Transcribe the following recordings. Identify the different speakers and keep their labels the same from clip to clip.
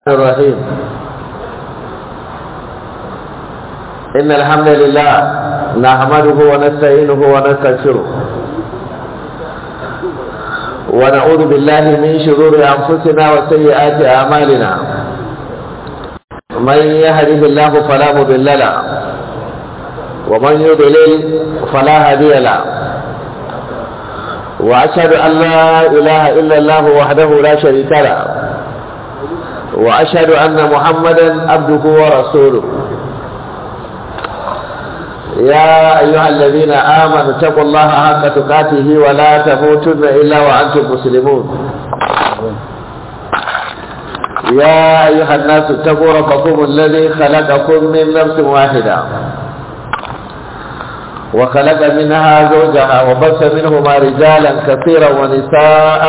Speaker 1: الرحيم. إن الحمد لله نحمده ونستعينه ونستغفره ونعوذ بالله من شرور أنفسنا وسيئات أعمالنا. من يهده الله فلا مضل له ومن يضلل فلا هادي له، وأشهد أن لا إله إلا الله وحده لا شريك له، وأشهد أن محمدا عبده ورسوله. يا أيها الذين آمنوا اتقوا الله حق تقاته ولا تموتن إلا وأنتم مسلمون. يا أيها الناس اتقوا ربكم الذي خلقكم من نفس واحدة وخلق منها زوجها وبث منهما رجالا كثيرا ونساء،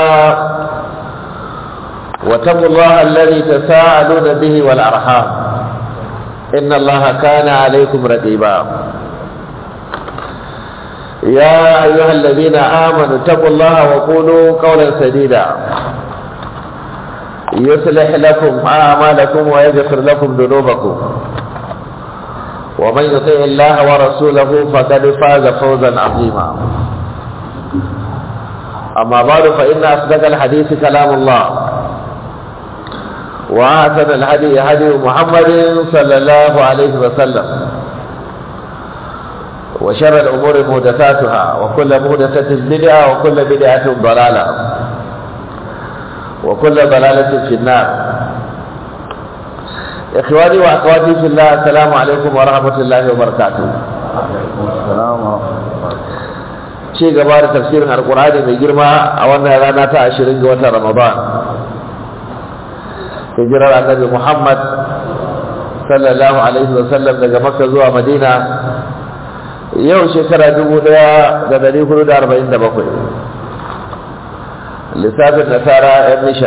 Speaker 1: واتقوا الله الذي تساءلون به والأرحام إن الله كان عليكم رقيبا. يا أيها الذين آمنوا اتقوا الله وقولوا قولا سديدا يصلح لكم أعمالكم ويغفر لكم ذنوبكم، ومن يطع الله ورسوله فقد فاز فوزا عظيما. أما بعد، فإن أصدق الحديث كلام الله، وأحسن الهدي هدي محمد صلى الله عليه وسلم، وشر الأمور محدثاتها، وكل محدثة بدعة، وكل بدعة ضلالة، وكل ضلالة في النار. إخواني وأخواتي في الله، السلام عليكم ورحمة الله وبركاته. شيء قبل تفسير القرآن من جرمى أولنا لنا تأشيرين قوة رمضان، hijirar annabi Muhammad sallallahu alaihi wasallam daga Makka zuwa Madina yau shekara 1447 lissafin nasara yan nisha.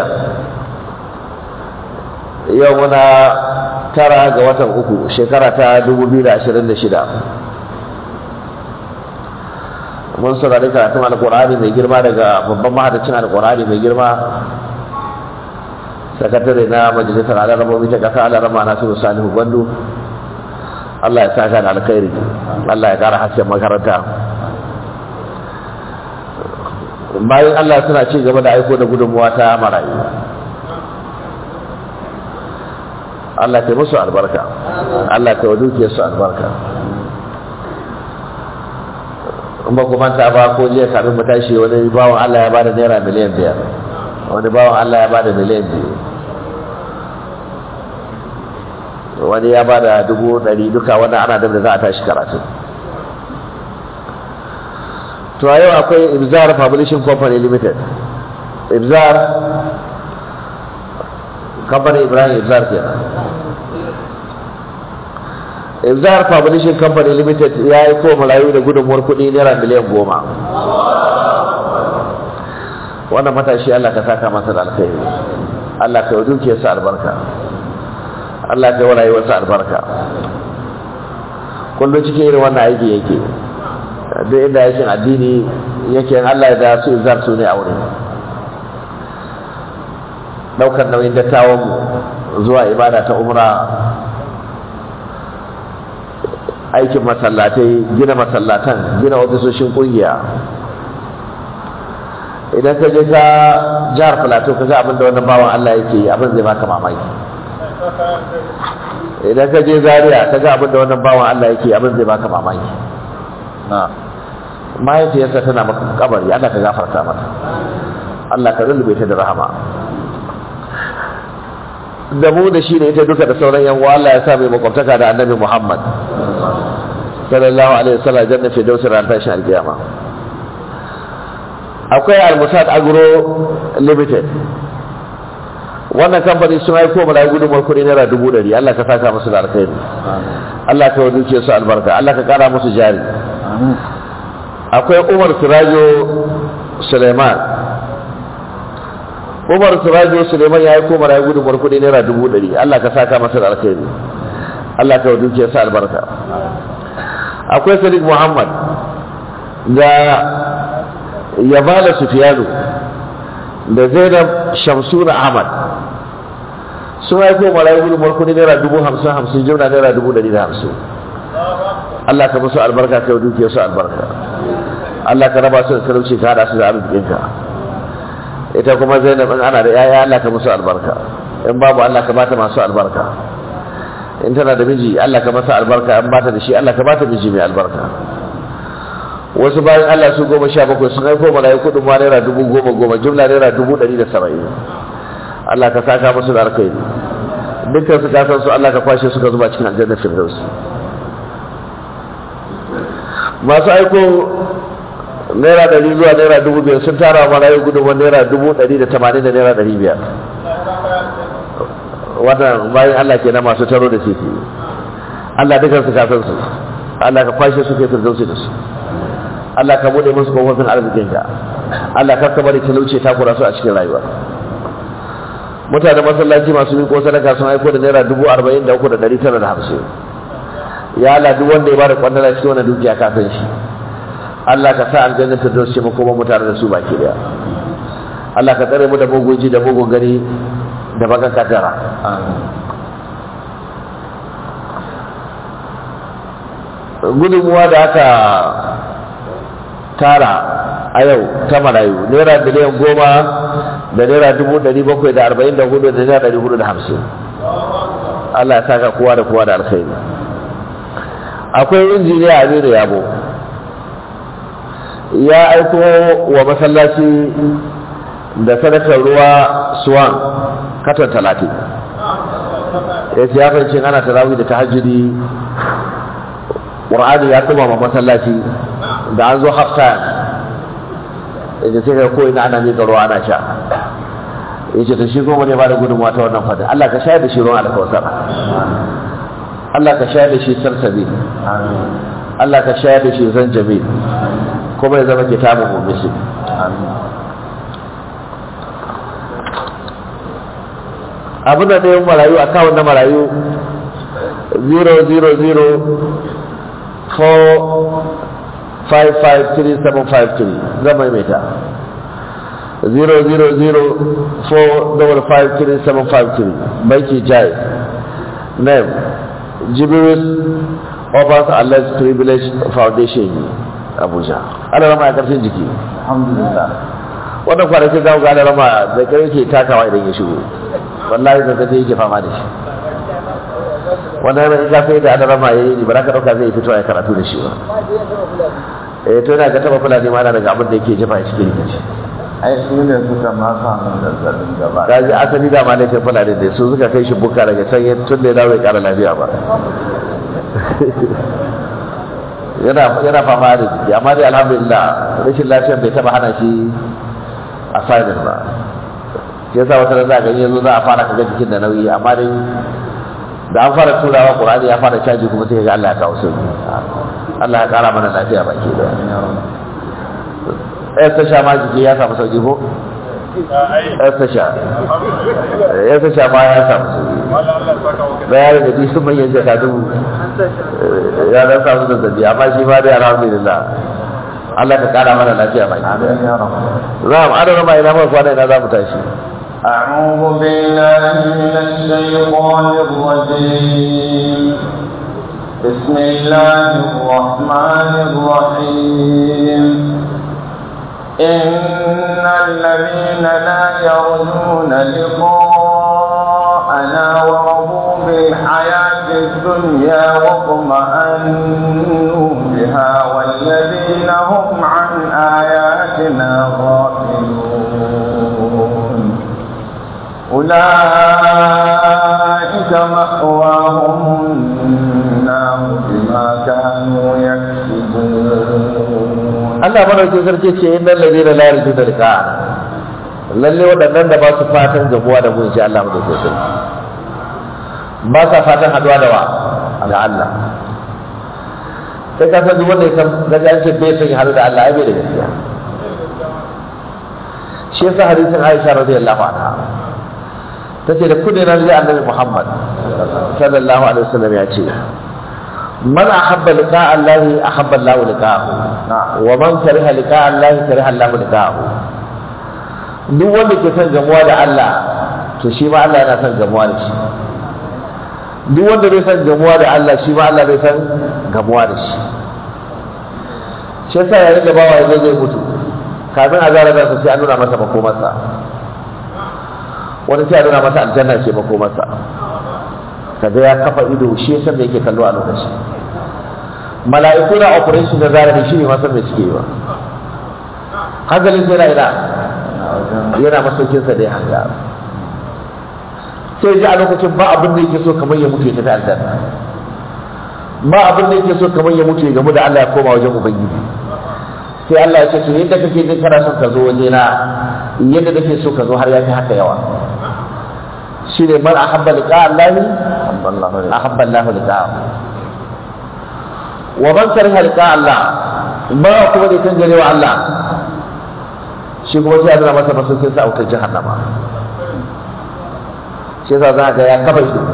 Speaker 1: Yau muna 9 ga watan uku shekara ta 2026. mun saurari karatun alkur'ani mai girma daga babban mahadacin alkur'ani mai girma, sakatare na majalisar alarabobi ta kasa alarama Nasiru Salihu Gwandu. Allah ya saka da alkhairi, Allah ya kara hasken makaranta. Bayan Allah suna ci gaba da aiko da gudunmuwa ta marayu. Allah ta musu albarka, Allah ta waduke su albarka. in ba ku manta ba, ko jiya kafin mu tashi wani bawan Allah ya bada naira miliyan 5, wani bawan Allah ya bada miliyan 2, wani ya bada 100,000, duka wannan ana da za a tashi karatu. To a yau akwai Ibzar Publishing Company Limited. Ibzar Company Ibrahim Ibzar kenan. Ibzar Publishing Company Limited ya yi ko malayu da gudunmuwar kuɗi naira miliyan 10. Wannan matashi Allah ka saka masa da alkhairi, Allah ka yi dukiyarsa albarka, Allah ka yi rayuwarsa albarka. Kullum cikin irin wannan aiki yake, duk inda yakin addini yake, Allah ya da su Ibzar su ne a wurin ɗaukar nauyin dattawan zuwa ibada ta umra, aikin masallatai, gina masallatan, gina ofisoshin kungiya. Idan ka je ka jihar Plateau ka ga abin da wannan bawan Allah yake yi, abin zai baka mamaki. Idan ka je Zaria ka ga abin da wannan bawan Allah yake yi, abin zai baka mamaki. Mahaifiyarsa tana maka kabari, Allah ka gafarta mata, Allah ka rullube ta da rahama. Da mu da shi ne ita duka da sauran yan uwa, Allah ya sa mai makwabtaka da Annabi Muhammad sallallahu alaihi wasallam janna fi dawsir ran tashin alkiyama. Akwai Al-Musad Agro Limited. Wannan kamfani sun aiko mana gudunmuwar kuɗi naira 100,000. Allah ka saka musu da alkhairi, Allah ka waduke su albarka, Allah ka kara musu jari. Akwai Umar Sirajo Suleiman. Umar Sirajo Suleiman ya aiko mana gudunmuwar kuɗi naira 100,000. Allah ka saka masa da alkhairi, Allah ka waduke su albarka. Akwai Sadiq Muhammad da Yabala Sufiyanu da Zainab Shamsuna Ahmad. sun aiko marayu gudunmuwar kudi naira 50,000 jimla naira 150. Allah ka musu albarka ka yi dukiyar su albarka. Allah ka raba su da talauci ka hada su da arzikinka. Ita kuma Zainab in ana da yaya Allah ka musu albarka, in babu Allah ka bata masu albarka. In tana da miji Allah ka masa albarka, in bata da shi Allah ka bata miji mai albarka. Wasu bayan Allah su 17 sun aiko marayu kudin ma naira 10,000 jumla naira 170. Allah ka saka musu da alkhairi. Dukkan su kasan su Allah ka kwashe suka zuba cikin aljannar firdaus. Masu aiko naira 100 zuwa naira 5,000 sun tara marayu gudunmuwar naira 180 da naira 500. Wannan bayan Allah ke na masu taro da titi. Allah dukkan su kasan su Allah ka kwashe su kai firdausi da su. Allah ka bude musu kofofin arzikinka. Allah ka bari talauce ta kura su a cikin rayuwa. Mutanen masallaci masu miko sadaka sun aiko da naira 43,950. Ya Allah duk wanda ya bada kwandala cikin wannan dukiya ka san shi. Allah ka sa aljanna ta dace mu kuma mutane da su baki daya. Allah ka tsare mu da mugunji da mugun gari da baka kadara. Gudunmuwa da aka tara a yau ta marayu naira miliyan 10 da naira 744 da naira 450. Allah ya saka kowa da kowa da alkhairi. Akwai injiniya Aminu Yabo ya aiko wa masallaci da sadakar ruwa Swan katon 30. Ya ce ya fahimci ana tarawih da tahajjudi Qur'ani ya kuma masallaci da an zo hafta yace sai ka koyi na ana miƙa ruwa ana sha. Yace to shi goma ne ba da gudunmuwa ta wannan fadin. Allah ka shayar da shi ruwan alkawasar. Allah ka shayar da shi sarsabi. Allah ka shayar da shi zanjabil kuma ya zama kitabun mumisi. Abin da ɗayan marayu akawun na marayu 0004553 zama mai ta 0004553 banki jai name Jibiris Offers Allah's Privilege Foundation Abuja. Ana rama a ƙarshen jiki.
Speaker 2: Alhamdulillah.
Speaker 1: Wannan kwanakin za ku ga ana rama da kai yake takawa idan ya shigo. Wallahi zazzabi yake fama da shi. Wannan yana in ka sai da ana rama yayi ba za ka ɗauka zai fito ya karatu da shi ba. To yana ga taɓa fulani ma ana daga abin da yake jefa cikin rikici.
Speaker 2: Ai su ne suka ma samu zazzabin gaba.
Speaker 1: Kaji asali da ma ne sai fulani da su suka kai shi buka daga can tun da ya dawo ya ƙara lafiya ba. yana fama da jiki amma dai alhamdulillah rashin lafiyar bai taba hana shi assignment ba. Shi yasa wata za ga yanzu za a fara kaga jikin da nauyi amma dai da an fara turawa Qur'ani ya fara caji kuma sai ga Allah ya kawo sauki. Allah ya kara mana lafiya baki da. Ta sha ma jiki ya samu sauki ko? Ta sha ma ya samu sauki. Bayan da sun manyan jakadu ya dan samu zazzabi amma shi ma dai alhamdulillah Allah ka kara mana lafiya baki da. Na'am, adana ma ina mai kwana ina za mu tashi.
Speaker 2: أعوذ بالله من الشيطان الرجيم بسم الله الرحمن الرحيم إن الذين لا يرجون لقاءنا ورضوا بالحياة الدنيا واطمأنوا بها والذين هم عن آياتنا غافلون أولئك مأواهم النار بما كانوا يكسبون.
Speaker 1: Allah madaukin sarki ce innal ladina la yarjuna liqa'ana, lalle waɗannan da ba su fatan gabuwa da mu insha Allah madaukin sarki, ba sa fatan haduwa da wa da Allah. Sai ka san duk wanda ya san daga an ce bai san haɗu da Allah ai bai da gaskiya. Shi yasa hadisin Aisha radiyallahu anha tace da kudin nan Annabi Muhammad sallallahu alaihi wasallam ya ce man ahabba liqa'a Allah ahabba Allah liqa'ahu wa man kariha liqa'a Allah kariha Allah liqa'ahu. Duk wanda ke son gamuwa da Allah to shi ma Allah yana son gamuwa da shi. Duk wanda bai san gamuwa da Allah shi ma Allah bai san gamuwa da shi. Shi yasa yayin da bawa ya zai mutu kafin a zara ransa sai an nuna masa makomarsa, wani sai a nuna masa aljanna ce makomarsa, kaga ya kafa ido shi ya san da yake kallo a lokaci. Mala'iku na operation da zara shi ne masan da suke yi ba, hankalin sai yana masaukinsa da ya hanga, sai ji a lokacin ba abin da yake so kamar ya mutu ya tafi aljanna, ba abin da yake so kamar ya mutu ya gamu da Allah ya koma wajen Ubangiji. Sai Allah ya ce to yadda kake jin kana son ka zo waje na, yadda kake so ka zo har ya fi haka yawa. Shi ne man ahabba liqa Allah ahabba Allah liqa'ahu, wa man kariha liqa Allah, ba kuma da kan garewa Allah shi kuma sai Allah masa masaukin sa a wutar jahannama. Shi yasa za ga ya kafa shi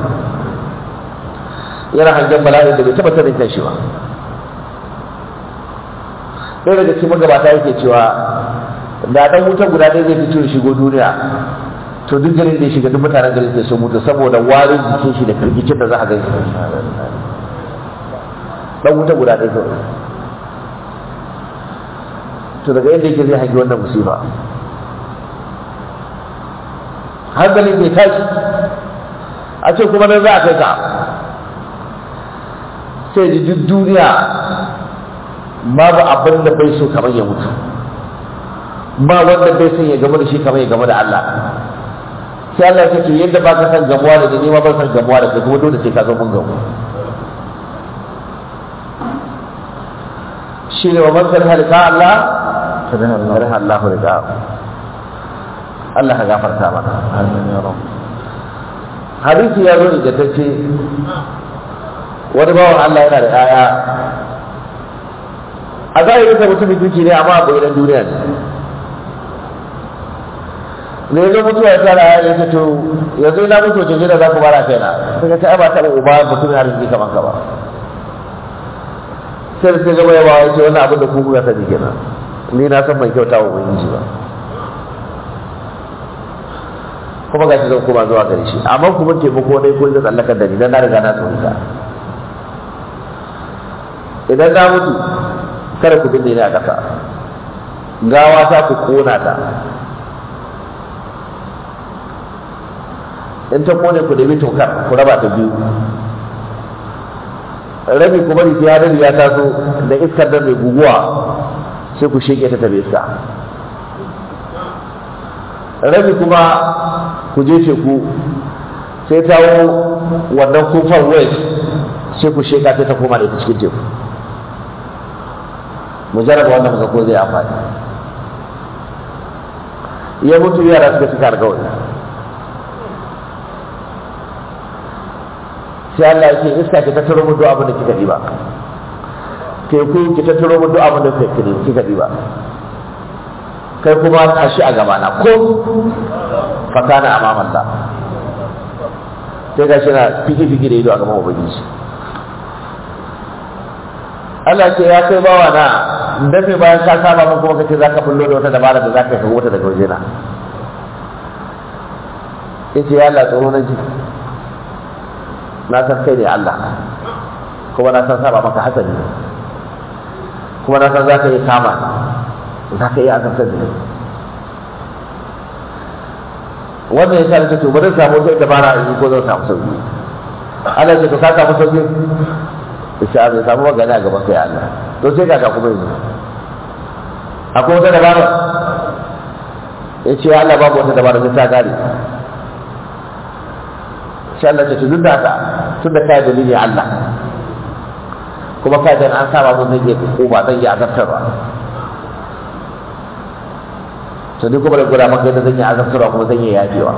Speaker 1: yana hangen bala'in da bai taba sanin kan shi ba. Ɗaya daga cikin magabata yake cewa da ɗan wutar guda ɗaya zai fito ya shigo duniya, to duk garin da ya shiga duk mutanen garin sai sun mutu saboda warin jikin shi da firgicin da za a gani. Ɗan wutar guda ɗaya kawai. To daga yadda yake zai hangi wannan musiba, hankalin bai tashi a ce kuma nan za a kai ka, sai ji duk duniya babu abin da bai so kamar ya mutu, ba wanda bai son ya gama da shi kamar ya gama da Allah. Sai Allah ya ce yadda ba ka san gamuwa da ni ma ban san gamuwa da kai, kuma dole sai ka ga mun gamu. Shi ne wa man kariha liqa Allah kariha Allah liqa'ahu. Allah ka gafarta mana. Amin ya rabb. Hadisi ya zo da tace wani bawan Allah yana da 'ya'ya, a zahirin sa mutumin duki ne amma a bayan duniya ne. Yanzu mutuwa ya tsara ya ce to yanzu ina mutu wace jira za ku bara kaina, sai ka ta ba taɓa uba mutumin arziki kamar ka ba. Sai sai gaba yawa ya ce wannan abin da ku ya sani kenan, ni na san ban kyauta wa ubangiji ba, kuma ga shi zan koma zuwa gare shi, amma kuma taimako dai ko zai tsallakar da ni dan na riga na tsorita. Idan na mutu kada ku binne ni a ƙasa, gawa ta ku kona ta, in ta kone ku nemi tokar ku raba ta biyu, rabi ku bari sai hadari ya taso da iskar da mai guguwa sai ku sheke ta tabe iska, rabi kuma ku je teku sai tawo wannan kofar west sai ku sheka sai ta koma da ita cikin teku. Mu jarraba wannan muka ko zai amfani. Ya mutu yara suka cika alƙawari, sai Allah ya ce iska ki tattaro mu duk abin da kika diba, teku ki tattaro mu duk abin da kika diba, kai kuma tashi a gaba na ko fakana amaman Allah. Sai ga shi na fiki da ido a gaban ubangiji. Allah ce ya kai bawa na dafe bayan ka saba mun kuma kace zaka bullo da wata dabara da zaka kawo ta daga wajena. Yace ya Allah tsoro na ji, na san kai ne Allah, kuma na san saba maka hasani, kuma na san zaka yi kama, zaka yi azabtar da ni. Wannan ya sa nake to bari samu sai dabara in ko zan samu sauki. Allah ce to ka samu sauki, insha Allah samu magana a gaban kai Allah. To sai ka kuma yanzu akwai wata dabara, ya ce Allah babu wata dabara da ta gare. Sai Allah ce tun da ka tun da kai dalili Allah, kuma kai dan an saba mun zai ko ba zan yi azabtarwa, to ni kuma da gura maka yadda zan yi azabtarwa kuma zan yi yafewa.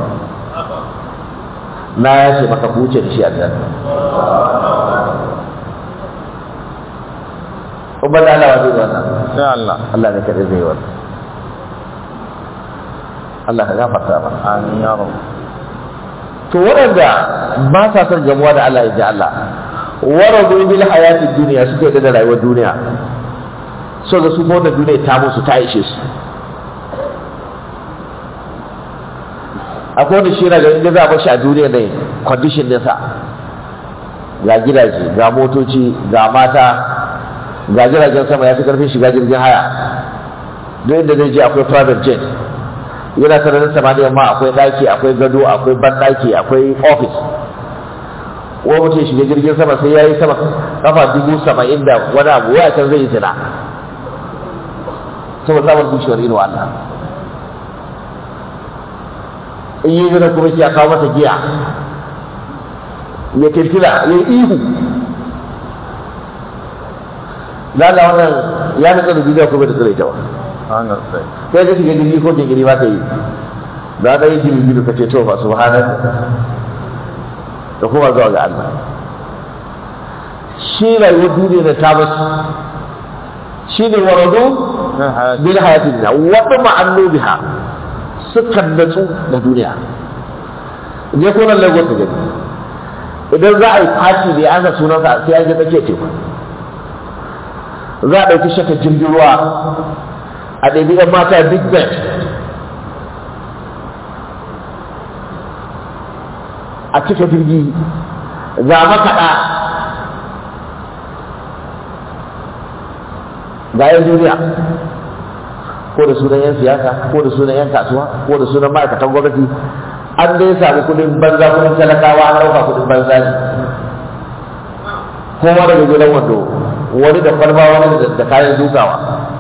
Speaker 1: Na yace maka buce da shi a janna. Kuma da Allah wajen wannan.
Speaker 2: Ya Allah.
Speaker 1: Allah ne kadai zai wannan. Allah ka gafarta ba.
Speaker 2: Amin ya rabb.
Speaker 1: To waɗanda ba sa son gamuwa da Allah ya ji Allah, waradu bil hayatid dunya suke da rayuwar duniya, so da su ko da duniya ta musu ta ishe su. akwai wani shi na ganin da za a bashi a duniya ne condition nasa ga gidaje ga motoci ga mata ga jiragen sama ya fi karfin shiga jirgin haya duk inda zai je akwai private jet yana sararin samaniya ma akwai daki akwai gado akwai banɗaki akwai office wani mutum ya shiga jirgin sama sai ya yi sama kafa 70,000 da wani abu waya can zai yi zina saboda samun dushewar irin Allah in yi zina kuma ya kawo mata giya ya kirkira ya yi ihu lalla wannan ya nutsa da duniya kuma da tsirai ta wa sai ka shiga jirgi ko jingiri ba ka yi da ɗaya jirgi ka ce to ba su hana da kuma zuwa ga Allah shi rayuwar duniya da ta basu shi ne warado bin hayatin na wata ma'annu biha sukan natsu da duniya je ko nan lagos ta gani idan za a yi fati da an ga sunansa sai an ga tsakiyar teku za a ɗauki shaka jirgin ruwa a ɗabi ɗan mata big bed a cika jirgi ga makaɗa ga 'yan duniya ko da sunan 'yan siyasa ko da sunan 'yan kasuwa ko da sunan ma'aikatan gwamnati an dai samu kudin banza kudin talakawa an ɗauka kudin banza ne kowa daga gidan wando wani da kwalba wani da kayan dukawa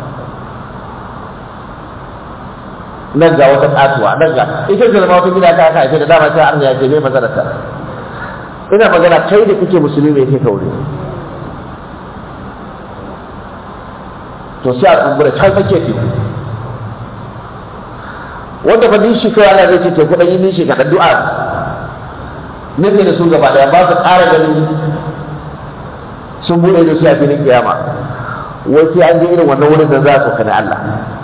Speaker 1: nan ga wata kasuwa nan ga ita ce zama wata gida ta aka haife da dama ta arna ya ce mai matsalarta ina magana kai da kake musulmi mai kai kaure to sai a tsumbura can tsake teku wanda ba nishi kawai ana zai ce teku ɗan yi nishi ka du'a nufi da su gaba ɗaya ba su ƙara gani sun buɗe da su a filin kiyama wai sai an je irin wannan wurin da za a tsokani Allah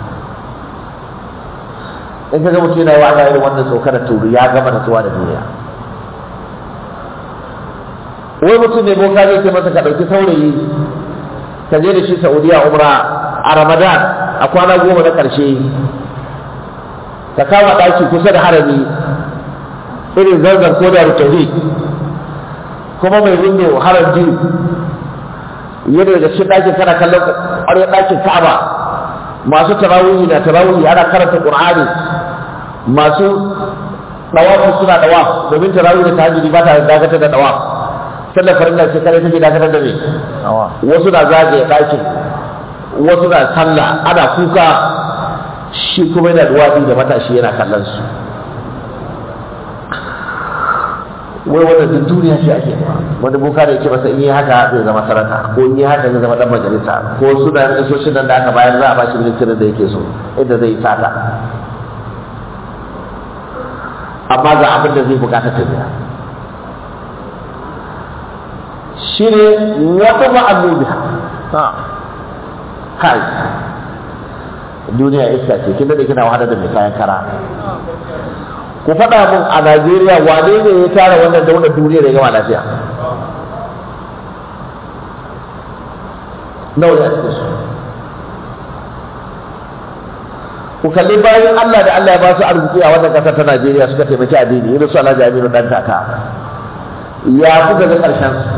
Speaker 1: in ka ga mutum yana wa irin wannan tsokanar turu ya gama natsuwa da duniya wai mutum ne boka zai ce masa ka ɗauki saurayi ka je da shi Saudiya umra a Ramadan a kwana 10 na ƙarshe ka kama ɗaki kusa da harami irin zanzan ko da tauhid kuma mai windo haram biyu yadda daga cikin ɗakin kana kallon ƙwaryar ɗakin Ka'aba masu tarawihi na tarawihi ana karanta Qur'ani masu dawafi suna dawaf domin tarawih da tahajjudi ba ta dakatar da dawaf sallar farilla ce kare take dakatar da me wasu na zagaye ɗakin wasu na sallah ana kuka shi kuma yana duwafi da matashi yana kallon su wai wannan duk duniya shi ake wanda boka da yake masa in yi haka zai zama sarata ko in yi haka zai zama dan majalisa ko suna yin kasoshin nan da aka bayar za a ba shi ministirin da yake so inda zai sata amma ga abin da zai bukata ta biya shi ne wata ma'alubiha kai duniya iska ce kin da kina wahala da mai kayan kara ku faɗa mun a Najeriya wane ne ya tara wannan daular duniya da ya gama lafiya nawa ne a cikin su ku kalli bayan Allah da Allah ya ba su arziki a wannan ƙasar ta Najeriya suka taimaki addini irin su Alhaji Aminu dan kaka ya fi daga ƙarshen su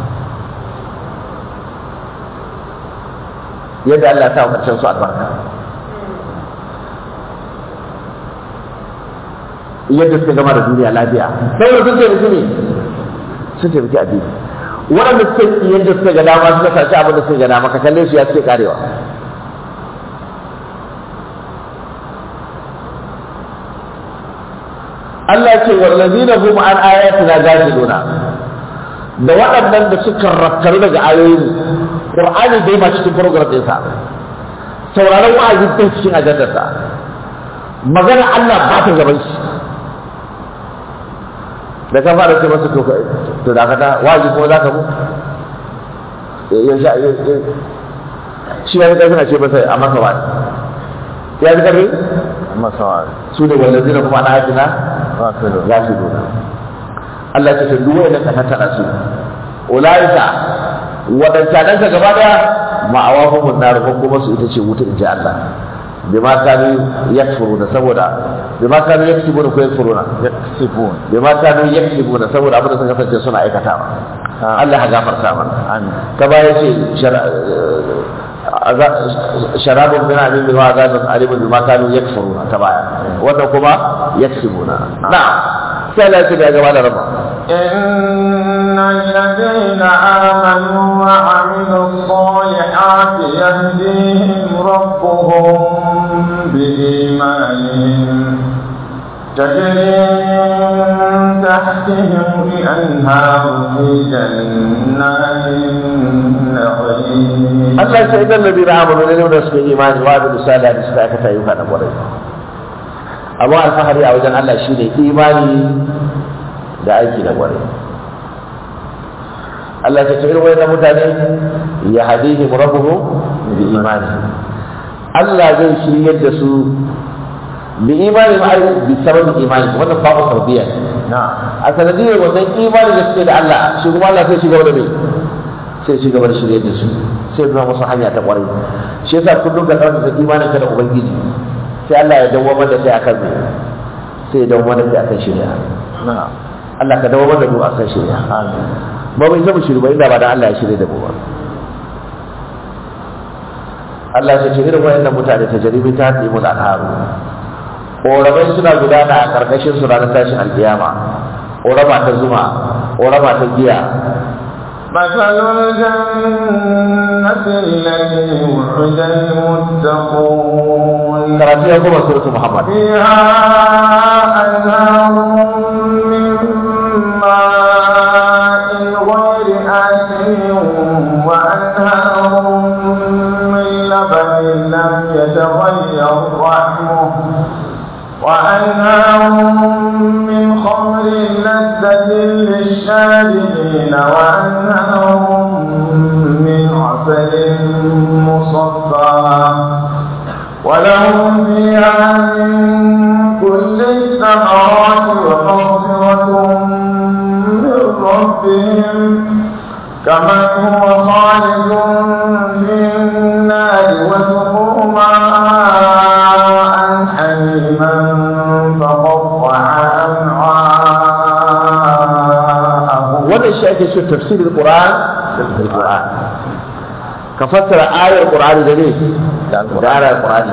Speaker 1: yadda Allah ya sa ƙarshen su albarka yadda suka gama da duniya lafiya saboda sun taimaki ne sun taimaki addini waɗanda suka yi yadda suka ga dama suka sace abin da suka ga dama ka kalle su ya suke karewa Allah ce wallazina hum an ayatina gafiluna da waɗannan da suka rakkaru daga ayoyin Qur'ani bai ma cikin program ɗinsa sauraron wa'azi bai cikin ajandarsa magana Allah ba ta gaban shi da ka fara ce masa to da ka ta wa'azi kuma za ka mu shi ya ga suna ce masa a masa wa'azi ya ji karfi
Speaker 2: masa wa'azi
Speaker 1: su ne wallazina kuma an ayatina gafiluna Allah ya ce duk wanda ka tattara su ulaika wadannan ka gaba daya ma'awahumun nar ko kuma su ita ce wuta inji Allah bima kanu yakfuruna saboda bima kanu yaksibuna ko yakfuruna bima kanu yaksibuna saboda abin da suka kasance suna aikatawa Allah ya gafarta mana amin ta baya ce sharabun min amin wa azabun alimun bima kanu yakfuruna ta baya wannan kuma yaksibuna na'am sai Allah ya gaba da rabba
Speaker 2: إن الذين آمنوا وعملوا الصالحات يهديهم ربهم بإيمانهم تجري من تحتهم الأنهار في جنات النعيم
Speaker 1: الله سيد الذين آمنوا لهم نسبة إيمان وعملوا الصالحات استأكت أيها نبوري أبو الفهري أوجن الله شيني إيماني da aiki da gware Allah ta ce irin wayannan mutane ya hadihim rabbuhum bi imani Allah zai shiryar da su bi imani ma bi sabab imani wannan babu tarbiyya a sanadiyar wannan imani da suke da Allah shi kuma Allah sai shiga da mai sai shiga da shiryar da su sai kuma musu hanya ta kware shi yasa kullum ka tsara da imanin ka da ubangiji sai Allah ya dawo da kai akan mai sai ya dawo da kai akan shirya Allah ka dawo da mu a kan shirya ba bai zama shirya inda ba da Allah ya shirya da mu ba Allah ya ce irin wayannan mutane ta jaribi ta tsimu da haru ƙoramai suna gudana a ƙarƙashin su ranar tashin alƙiyama ƙorama ta zuma ƙorama ta giya
Speaker 2: مثل الجنة التي وعد المتقون
Speaker 1: karatu ya kuma suratu Muhammad
Speaker 2: فيها أنهار من ماء غير آسن وأنهار من لبن لم يتغير طعمه وأنهار من خمر لذة للشاربين وأنهار من عسل مصفى ولهم فيها من كل الثمرات ومغفرة من ربهم كمن هو خالد في النار وسقوا ماء حميما فقطع أمعاءهم.
Speaker 1: wannan shi ake so tafsirin Qur'an bil Qur'an ka fassara ayar Qur'ani da ne da ayar Qur'ani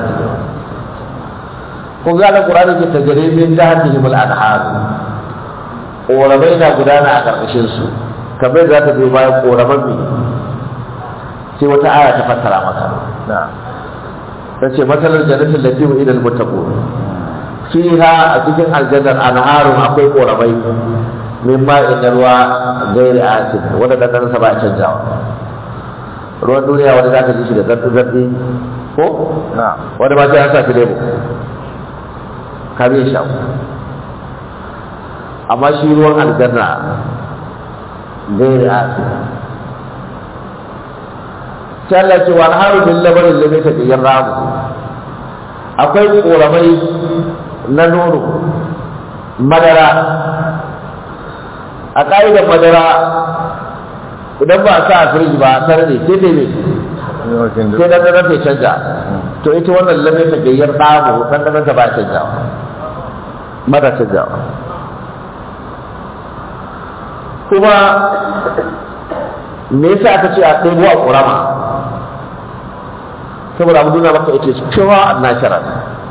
Speaker 1: ko ga Qur'ani ke tajribin jahannam al-anhar ƙoramai na gudana a ƙarƙashin su kamar za ta biyo bayan ƙoraman mai sai wata aya ta fassara maka ta ce matsalar jannatin lati wa idal muttaqun fiha a cikin aljannar anharun akwai ƙoramai min ma'in ruwa gairi asid wanda dandan sa ba canjawa ruwan duniya wanda zaka ji shi da zarti ko wanda ba sai an sa shi lebo ka bi sha amma shi ruwan aljanna gairi asid sai Allah ce wa haru bil labarin da bai ta yin ramu akwai koramai na nono madara a ƙa'idar madara idan ba a sa a firiji ba a tare ne sai dai ne sai ɗanɗanar ta canja to ita wannan lamai ta gayyar ɗamu ɗanɗanar ta ba canjawa mara canjawa kuma me yasa aka ce a ɗebo a ƙorama saboda abu nuna maka ita ce cewa natural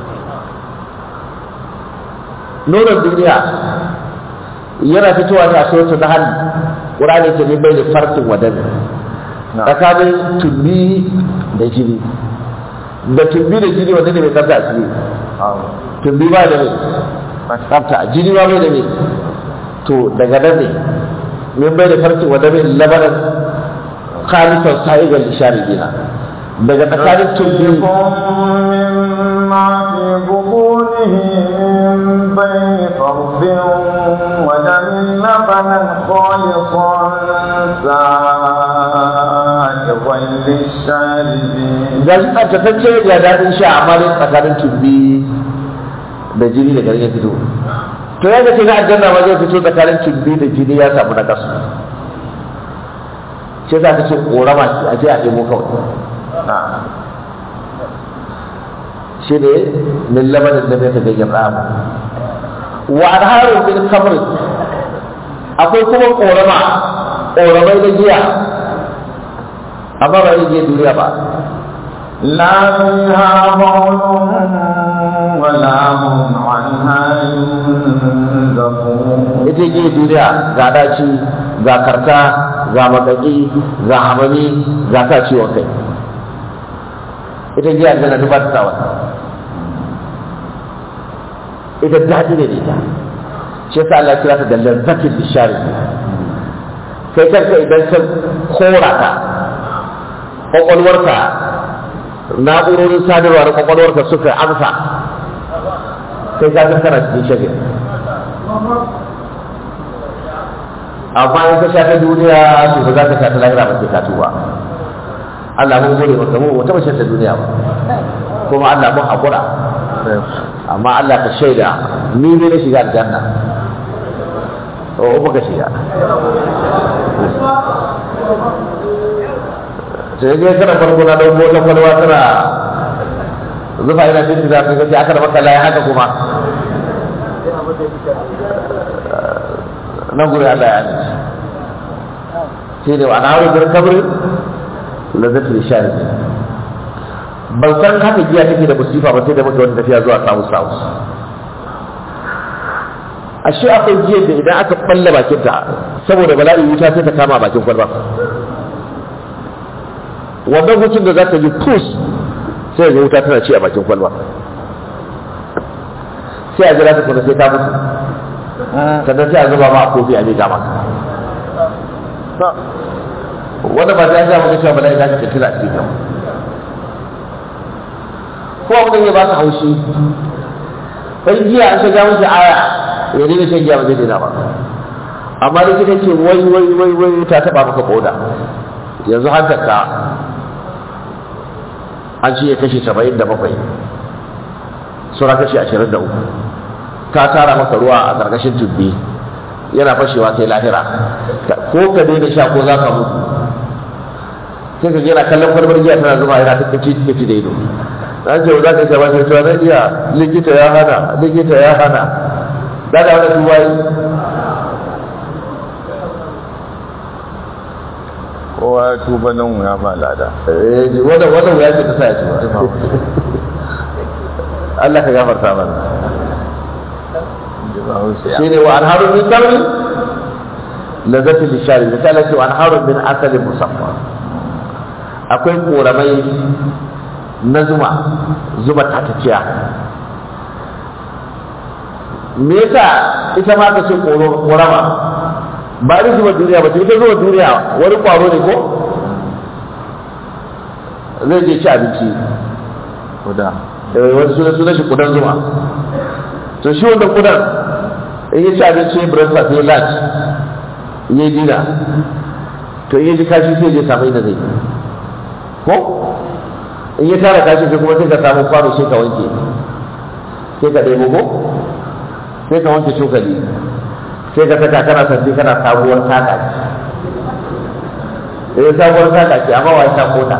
Speaker 1: nonon duniya yana fitowa ne a sauransu na hannu ƙurani ta ne bai da farkin wadanda tsakanin tumbi da jini da tumbi da jini wanda ne mai tsafta a jini tumbi ba da mai tsafta jini ba bai da mai to daga nan ne min bai da farkin wadanda labaran khalisan sa'igar lishari gina daga tsakanin tumbi
Speaker 2: بين فرد ودم لبنا خالصا سائغا للشاربين.
Speaker 1: gashi tsaftatacce ga daɗin sha amma dai tsakanin tumbi da jini da garin ya fito to ya ga na aljanna ma zai fito tsakanin tumbi da jini ya samu na kasu ce za ka ce ƙorama ce a je a ɗebo kawai shi ne min labanin da bai ta gayyar rama wa anharu min khamr akwai kuma ƙoramai na giya amma ba yin giya duniya ba
Speaker 2: لا فيها غول ولا هم عنها ينزفون.
Speaker 1: ita giya duniya ga daci ga karta ga makaki ga hamami ga ta ciwon kai ita giya da duba ta wata ita daɗi ne da ita shi yasa Allah ya kira ta da lazzatin bishari kai kanka idan ka kora ta kwakwalwarka na'urorin sadarwa da kwakwalwarka suka amsa kai ka kana cikin shagin amma in ka sha ta duniya to ba za ka sha ta lahira ba sai ka tuba Allah mun gode maka mu wata mace ta duniya ba kuma Allah mun hakura amma Allah ka shaida ni ne na shiga aljanna o baka shiga sai dai kana farko na dauko ta kwalwa tana zufa ina cikin da ka ga aka da maka lai haka kuma nan gure Allah ya yi sai da ana hawo da kabri lazzatul shari ban san haka giya take da musifa ba sai da muka wani tafiya zuwa South ashe akwai giyar da idan aka balla bakin ta saboda bala'i wuta sai ta kama bakin kwalba wannan hutun da za ta ji pus sai ga wuta tana ci a bakin kwalba sai a jira ta kuma sai ta mutu sannan sai a zuba ma a kofi a miƙa maka wanda ba ta yi zama cewa bala'i za ka tattira a cikin ko abin da ya ba ka haushi ɗan giya an shiga musu aya ya daina shan giya ba zai daina ba amma da kika ce wai ta taɓa maka koda yanzu hantarka an ce ya kashe 77 sura kashe 23 ka tara maka ruwa a ƙarƙashin tubbi yana fashewa sai lahira ko ka daina sha ko za ka mutu sai ka yana kallon kwalbar giya tana zuba yana ta kaci da ido na ce za ka shaba shi cewa na iya likita ya hana da da wani tuba yi
Speaker 2: kowa ya tuba nan wuya ba lada
Speaker 1: wannan wuya ce ta sa ya tuba Allah ka gafarta mana shi ne wa anharu min kamri lazzatin lishari da ta lati wa anharu min asalin musamman akwai koramai na zuma tatacciya me yasa ita ma ka ce korama ba ni zuba duniya ba ita zuba duniya wani kwaro ne ko zai je ci abinci
Speaker 2: kuda
Speaker 1: wani suna shi kudan zuma to shi wanda kudan in ya ci abinci breakfast ya lunch ya yi dina to in ya ji kashi sai ya samu inda zai ko in ya tara kashi sai kuma sai ka samu kwano sai ka wanke sai ka ɗebo ko sai ka wanke cokali sai ka saka kana sabbi kana sabuwar taka ce sabuwar taka ce amma wa ta kota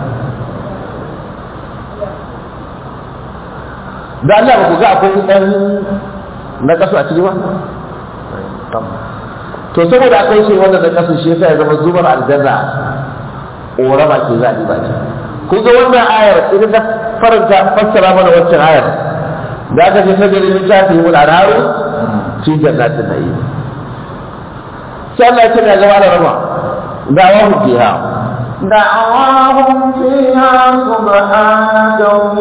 Speaker 1: da Allah ba ku ga akwai ɗan na kasu a ciki ba to saboda akwai shi wannan na kasu shi yasa ya zama zubar aljanna ƙorama ke za a ɗiba ce kun ga wannan ayar idan ta faranta fassara mana wancan ayar da aka ce ta gari min shafi mun anaru fi jannatin na'im sai Allah ya ce ga gaba da rama da'awahum fiha
Speaker 2: دعواهم فيها سبحانك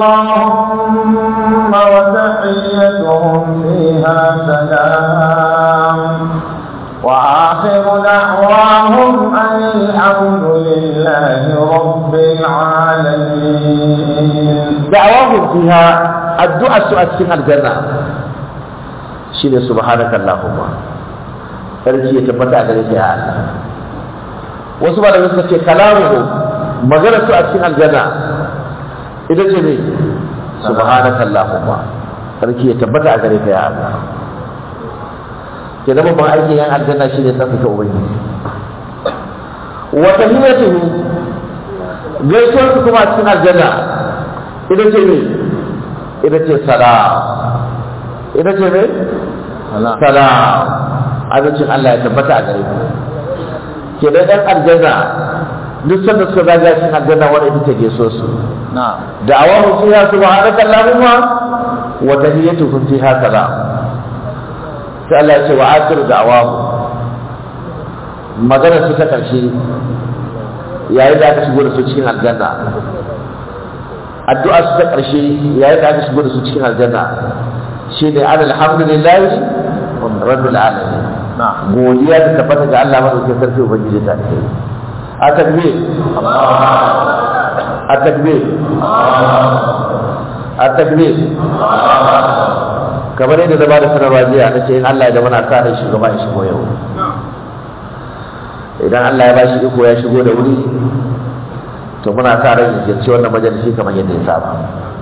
Speaker 2: اللهم وتحيتهم فيها سلام وآخر دعواهم أن الحمد لله رب العالمين.
Speaker 1: دعواهم فيها الدعاء سؤال الجنة شيء سبحانك اللهم فرجي يتبتع ذلك يا الله wasu ba da suka ce kalamuhu magana su a cikin aljanna ita ce ne subhanaka allahumma sarki ya tabbata a gare ka ya Allah ke da babban aikin yan aljanna shine tsarkake ubangiji wa tahiyatuhu gaisuwar su kuma a cikin aljanna ita ce ne ita ce salam, ita ce mai salam, abincin Allah ya tabbata a gare ku. Ke da ɗan aljanna duk sanda suka zaga cikin aljanna wanda ita ce geso su. Da awahu fiha subhanaka allahumma wa tahiyyatuhum fiha salam. Sai Allah ya ce wa akhiru da'awahu, magana su ta karshe yayin da aka shigo da su cikin aljanna, addu'a su ta karshe yayin da aka shigo da su cikin aljanna shine alhamdulillahi rabbil alamin. Godiya da tabbata ga Allah madaukakin sarki ubangiji ta kai. A takbir, a takbir, a takbir. Kamar yadda da ba da sanarwa jiya na ce in Allah ya da muna sa da shugaba ya shigo yau. Idan Allah ya ba shi iko ya shigo da wuri, to muna sa ran ya ce wannan majalisi kamar yadda ya saba.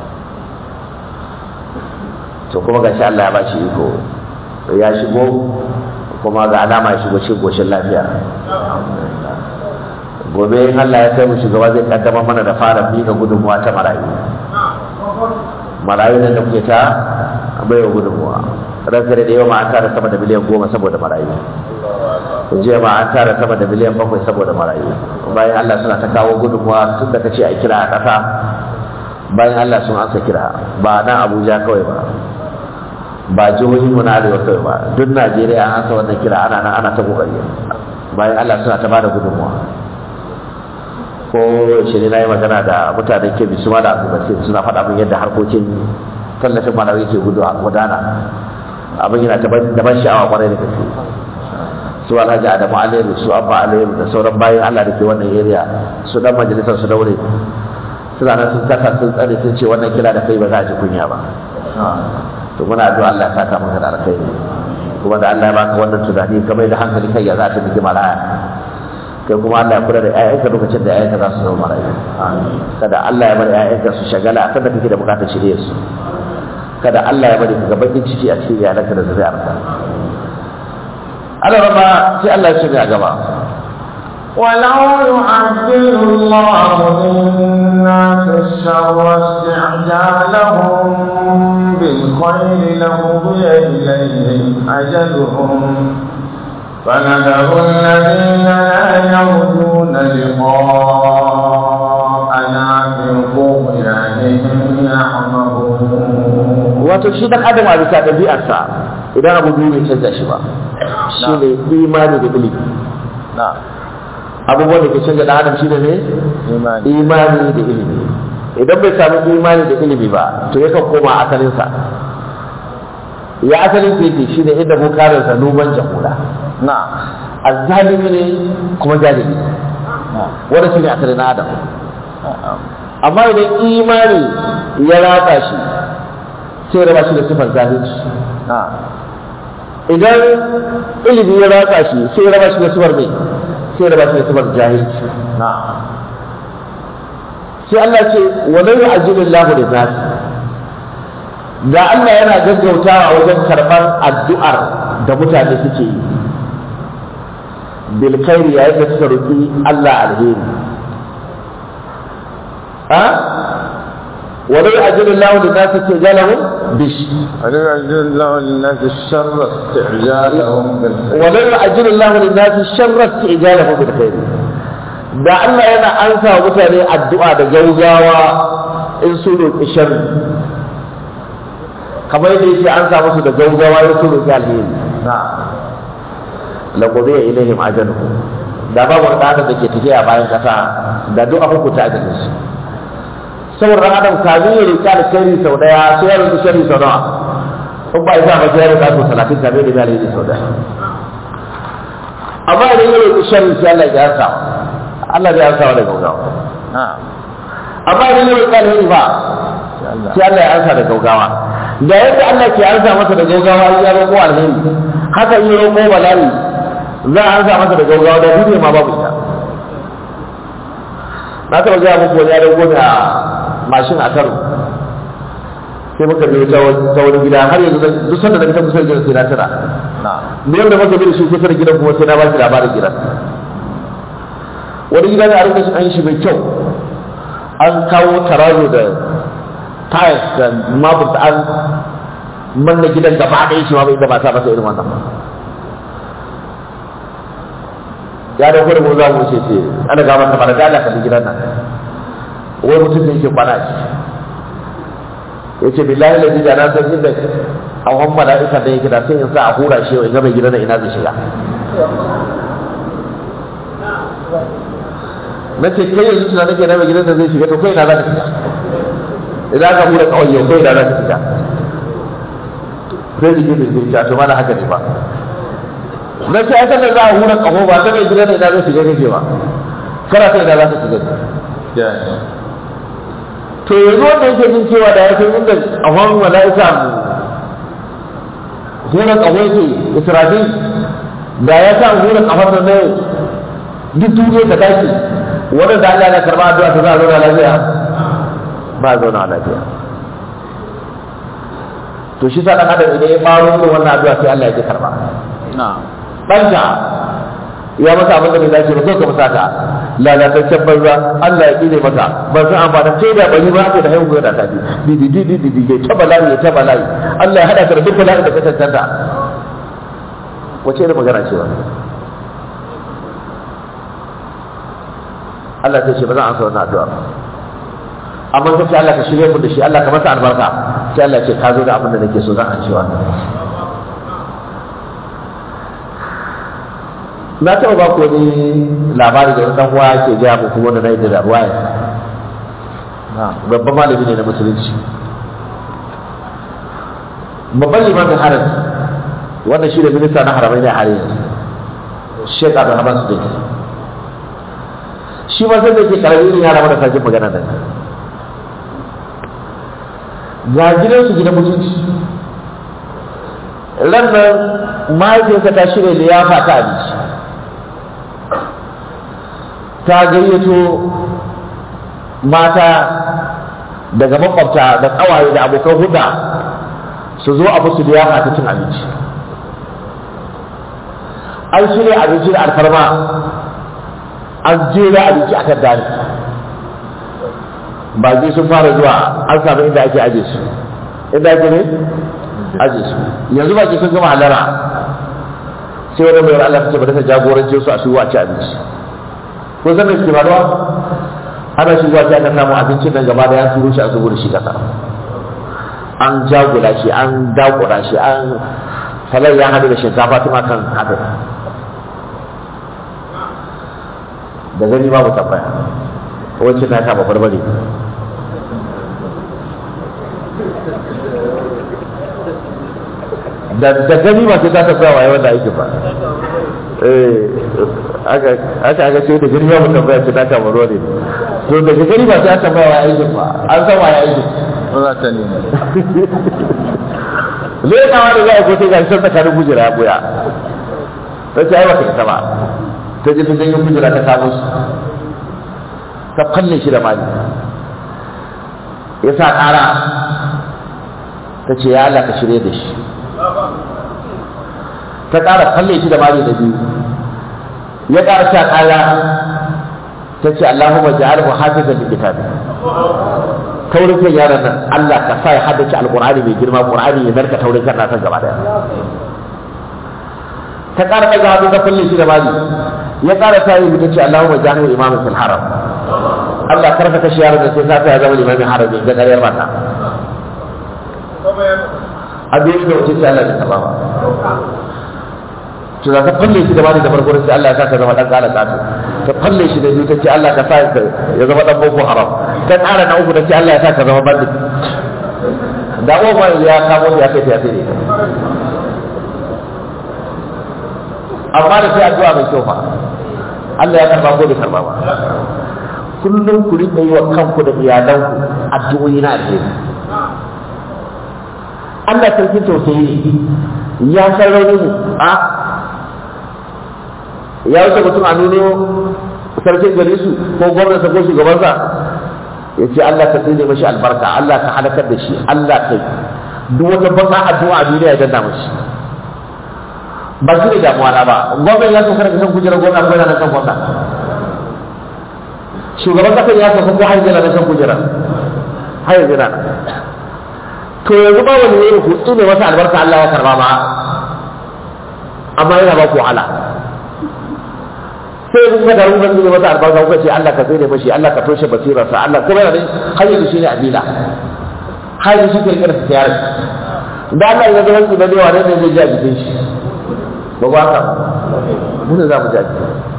Speaker 1: To kuma gashi Allah ya ba shi iko ya shigo, kuma ga alama ya shigo cikin goshin lafiya. Gobe in Allah ya kai mu shugaba zai kaddamar mana da fara miƙa gudunmuwa ta marayu. Marayu nan da kuke ta baiwa gudunmuwa. Ranka da yau ma an tara sama da miliyan 10 saboda marayu. Jiya ma an tara sama da miliyan 7 saboda marayu. Bayan Allah suna ta kawo gudunmuwa tun da kace a kira a ƙasa. Bayan Allah sun ansa kira ba nan Abuja kawai ba jihohin mu na arewa kawai ba, duk Najeriya an ansa wannan kira ana ta kokari. Bayan Allah suna ta bada gudunmuwa. Ko shi ne na yi magana da mutanen Kebbi su ma da Abdulbasir suna faɗa min yadda harkokin tallafin marayu ke gudana. Abin yana da ban sha'awa kwarai da gaske. Su Alhaji Adamu Aliyu, su Abba Aliyu da sauran bayan Allah da ke wannan area, su dan majalisar su daure suna nan sun kasa sun tsare sun ce wannan kira da kai ba za a ji kunya ba. To muna addu'a Allah ya saka maka da alkhairi, kuma da Allah ya baka wannan tunani ka mai da hankali kai ya za ta miki maraya, kai kuma Allah ya kula da ƴaƴanka lokacin da ƴaƴanka za su zama marayu. Kada Allah ya bar ƴaƴanka su shagala sanda kake da bukatar shirye su, kada Allah ya bari ka ga bakin ciki a cikin iyalanka da zuriyarka. Allah rama sai Allah ya shirya gaba.
Speaker 2: ولو يعجل الله للناس الشر استعجالهم بالخير لقضي إليهم أجلهم فنذر الذين لا يرجون لقاءنا في طغيانهم يعمهون.
Speaker 1: wato shi dan adam a bisa ɗabi'arsa idan abu biyu bai canza shi ba, shi ne imani da ilimi. Abubuwan da ke canza dan adam shi ne imani da ilimi. Idan bai samu imani da ilimi ba to yakan koma asalinsa. Ya asalin sa yake shi ne inda bukarinsa numan jahula. Azzalimi ne kuma jahili. Wanda shi ne asalin na adam. Amma idan imani ya ratsa shi sai raba shi da sifar zalunci. Idan ilimi ya ratsa shi sai raba shi da sifar mai, sai raba shi da sifar jahilci. Sai Allah ce walau yu'ajjilu Allahu lin-nas, da Allah yana gaggautawa wajen karɓar addu'ar da mutane suke yi bil khairi yayin da suka roƙi Allah alheri. ولو يعجل الله للناس استعجالهم
Speaker 2: ولو يعجل الله للناس الشر استعجالهم بالخير
Speaker 1: ولو يعجل الله للناس الشر استعجالهم بالخير. da Allah yana ansa wa mutane addu'a da gaugawa in su roƙi sharri, kamar yadda yake ansa musu da gaugawa in su roƙi alheri. la qudiya ilaihim ajaluhum, da babu wanda da ke tafiya bayan kasa da duk abu ta ajalin su. Saboda ran adam kamin ya roƙi alheri sau daya sai ya roƙi sharri sau nawa, in ba isa ba sai ya roƙa sau 30 kamin da alheri sau daya. Amma idan ya roƙi sharri sai Allah ya ansa, Allah zai ansa da gaugawa. Amma idan ya roƙi alheri ba sai Allah ya ansa da gaugawa. Da yadda Allah ke ansa masa da gaugawa ya roƙo alheri, haka in ya roƙo bala'i za a ansa masa da gaugawa da duniya ma babu ita. Na taɓa gaya muku wani ya roƙo da mashin a Kano, sai muka je ta wani gida har yanzu duk sanda da ta kusa gidan sai na tana. Ni wanda muka bi da shi kusa da gidan kuma sai na ba shi labarin gidan. Wani gida ne a rinka shi an shi mai kyau, an kawo tarazo da tayar da maburta an manna gidan gaba ɗaya shi ma bai da ba sa masa irin wannan ya da gurin mu za mu ce ana ga masa bara da kalli gidan nan wai mutum da yake kwana shi yace billahi la da na san inda a wan mala'ika da yake da sai in sa a hura shi ga mai gidan ina zai shiga nace kai yanzu tuna nake na mai gidan da zai shiga to kai na za ka shiga idan ka hura kawai yau kai na za ka shiga sai jiki da zai ta to mana haka ne ba na ce aka da za a hura kaho ba ta mai gidan da ina zai shiga kake ba kana sai da za ka shiga to yanzu wanda yake jin cewa da ya san inda ahon mala'ika hura kaho yake israfil da ya sa hura kafar da ne duk duniya ta tashi wanda da Allah ya karba addu'a ta za a zauna lafiya ba a zauna lafiya to shi sa dan adam idan ya faro da wannan addu'a sai Allah ya ji karba ɗanka ya masa abin da bai dace ba sai ka masa ka lalataccen banza Allah ya tsine maka ban san amfanin sai da bari ba da haihuwa da tafi di ya ta bala'i ya ta bala'i Allah ya hada ka da duk bala'i da ka tantanta wace ne magana ce ba Allah ta ce ba za a ansa wannan addu'a amma ka ce Allah ka shirye mu da shi Allah ka masa albarka sai Allah ya ce ka zo da abin da nake so zan an ci wannan na taɓa ba ku wani labari da wani ɗan uwa ke gaya muku wanda na yi da ruwaya babban malami ne na musulunci babban limamin harin wanda shi da minista na haramai ne a harin Sheikh Abdulrahman Sudais shi ma sai da ke karami ne yara mana sajin magana nan ga gidansu gidan mutunci ran nan mahaifiyarsa ta shirya liyafa ta abinci ta gayyato mata daga makwabta da ƙawaye da abokan huda su zo a musu liyafa ta cin abinci an shirya abinci da alfarma an jera abinci a kan dani baki sun fara zuwa an samu inda ake aje su inda ake ne aje su yanzu baki sun gama halara sai wani mai Allah ta ce ba ta jagorance su a shigo a ci abinci ko zan da suke faruwa ana shigowa sai aka samu abincin nan gaba da ya turo shi a zubo da shi kasa an jagula shi an dakura shi an salar ya hadu da shinkafa tuma kan haka da gani babu tambaya wacce na kama barbare da gani ba sai ta tafiya waye wanda aiki ba aka ce da gani babu tambaya ce ta kama ruwa ne to da gani ba sai ta tambaya waye aiki ba an san waye aiki
Speaker 2: ba ta ne
Speaker 1: zai kawo da za a ko sai ga shan tsakanin gujira ya goya ta ce ai ba ta ba ta je ta janyo kujera ta kamo shi ta falle shi da mali ya sa ƙara ta ce ya Allah ka shirye da shi ta ƙara falle shi da mali da biyu ya ƙara sa ƙara ta ce Allahumma ja'alhu hafizan li kitabi taurin kan yaran nan Allah ka sa ya haddace alqur'ani mai girma qur'ani ya narka taurin kan nasan gaba daya ta ƙara ɗaga hannu ta falle shi da mali ya ƙara sa yi ta ce Allahumma ja'alhu imaman fil haram Allah karfa kashe yaron da sai sa ya zama limamin harami ga ƙaryar mata abin da wuce sai Allah ya taba ba to da ta falle shi da mali da farko sai Allah ya sa ka zama dan ƙara ƙato ta falle shi da biyu ta ce Allah ka sa ya zama dan boko haram ta ƙara na uku ta ce Allah ya sa ka zama bandit da uwa ya kamo ya kai ya sai amma da sai addu'a mai kyau fa Allah ya karba ko bai karba ba kullum ku rika yi wa kanku da iyalanku addu'o'i na alheri Allah sarkin tausayi ya san raunin mu a ya wuce mutum a nuno sarkin gare su ko gwamnati ko shugabansa ya ce Allah ka tsine mashi albarka Allah ka halakar da shi Allah ka duk wata baka addu'a a duniya ya danna mashi ba shi ne damuwa na ba gwamnati ya sauka daga kan kujerar gwamna ko yana nan kan gwamna shugaban kasar ya sauka ko har yana nan kan kujerar har yanzu yana nan to yanzu ba wani ne ku tsine masa albarka Allah ya karba ma amma yana ba ku wahala sai kun ga garin ban ne masa albarka kuka ce Allah ka tsine mashi Allah ka toshe basirarsa Allah kuma yana har yanzu shine abila har yanzu shi ke kira ta yare da Allah ya ga wani da yawa ne zai ji a jikin shi ba ba ka mu ne za mu ji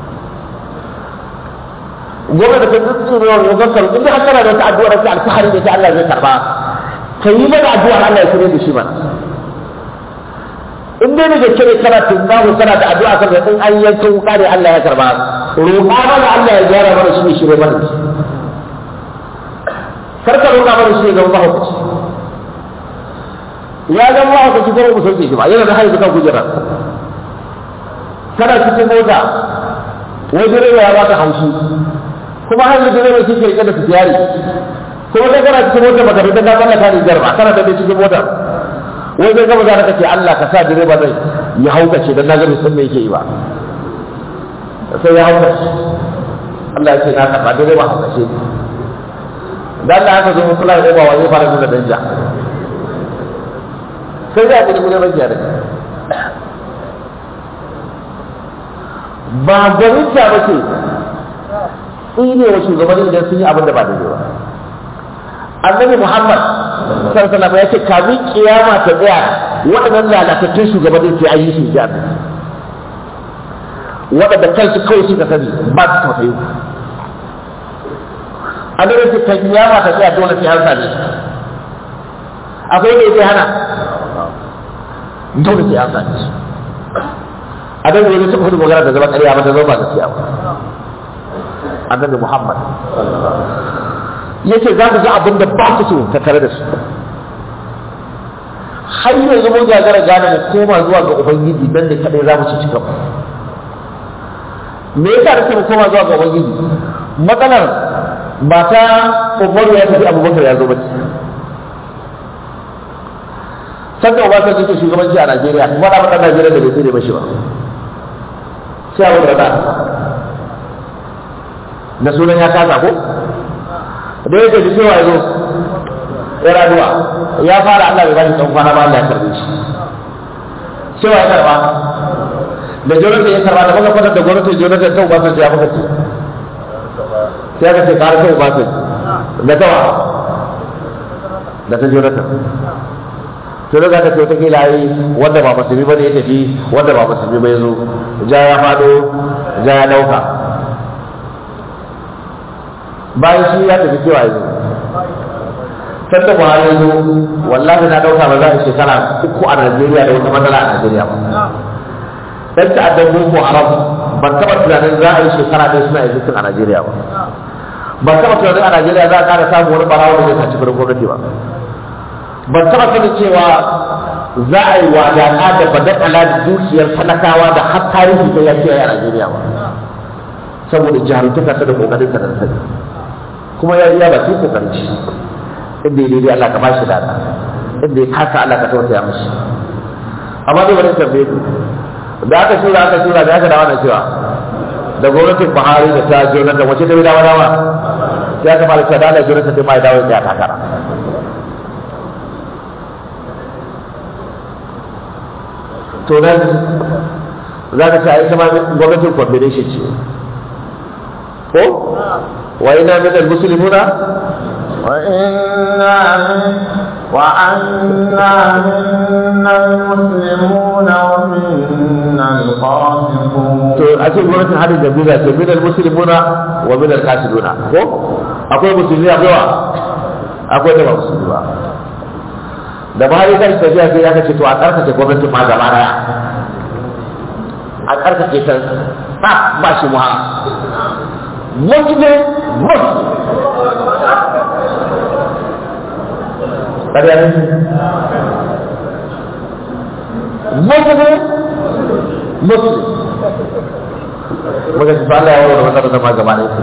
Speaker 1: gobe da kan tsitsi ne wannan zakar inda har kana da ta addu'a ta alfahari da ta Allah zai karba kai mana addu'a Allah ya kire da shi mana in dai da kire kana tunga kana da addu'a kan in an yanka wuka da Allah ya karba roƙa mana Allah ya gyara mana shi shirye mana karka roƙa mana shi ga Allah ya ga Allah ka ci gaba musulmi shi ba yana da haihuwa kujera kana cikin mota wai direba ya baka haushi kuma har yanzu direba shi ke rike da tiyari kuma kai kana cikin mota baka fita ka kalla ka rigar ba kana da cikin mota wai kai gaba za ka ce Allah ka sa direba zai ya haukace dan na ga sun me yake yi ba sai ya haukace Allah ya ce na karba direba haukace dan Allah aka zo kula da ba wai fara nuna danja sai ya gudu ne bakiya da ba gwaninta ba ce tsine wa shugabanni idan sun yi abin da ba daidai ba annabi Muhammad sallallahu alaihi wasallam ya ce kamin kiyama ta tsaya waɗannan lalatattun shugabanni sai an yi su jami waɗanda kansu kawai suka sani ba su tausayi annabi ce kan kiyama ta tsaya dole sai an same su akwai da yake hana dole sai an same su a dan wani suka hudu magana da zama ƙarya ba ta zama gaskiya ba annabi Muhammad yace za ku ga abin da ba ku so ta tare da su har yanzu mun gagara gane mu koma zuwa ga ubangiji dan ne kadai za mu ci cika me yasa da mu koma zuwa ga ubangiji matsalar ba ta Umaru ya tafi Abubakar ya zo ba sanda Obasanjo yake shugabanci a Najeriya kuma da mutanen Najeriya da bai sai da mashi ba sai abu da da sunan ya kasa ko da yake da cewa yazo ya raduwa ya fara Allah bai bashi dan kwana ba Allah ya karbe shi cewa ya karba da Jonathan ya karba da baka fadar da gwamnatin Jonathan ta Obasanjo ya baka ce sai ka ce kar ta Obasanjo da tawa da ta Jonathan to da ka ce wata kila yi wanda ba musulmi bane ya tafi wanda ba musulmi bai zo ja ya fado ja ya dauka bayan shi ya tafi cewa yanzu san da Buhari ya zo wallahi na dauka ba za a shekara 3 a Najeriya da wata matsala a Najeriya ba dan ta'addan Boko Haram ban taba tunanin za a yi shekara ɗaya suna existing a Najeriya ba ban taba tunanin a Najeriya za a ƙara samun wani barawo da zai saci kudin gwamnati ba ban taba sanin cewa za a yi wadaƙa da badakala da dukiyar talakawa da har tarihi ta yaki a Najeriya ba saboda jarumtaka ta da kokarin sa da sani kuma ya iya bakin kokarin shi inda ya daidai Allah ka bashi dada inda ya kasa Allah ka tausaya mishi amma dai wani tambaye ku da aka tura da aka dawo da cewa da gwamnatin Buhari da ta Jonathan wace ta dawa ya kamata ta dala Jonathan ta mai dawo ya takara to nan za ka ce ita ma gwamnatin combination ce ko wa ina min al-muslimuna
Speaker 2: wa inna minna al-muslimuna wa minna al-qasitun
Speaker 1: to a cikin gwamnatin hadin da biza ce min al-muslimuna wa min al-qasituna ko akwai musulmi akwai da ba musulmi ba da Buhari kan tafiya sai aka ce to a karkace gwamnatin ma gaba daya a karkace ta ba shi muha muslim ƙarya ne muslim muka ci Allah ya wura da ma gaba daya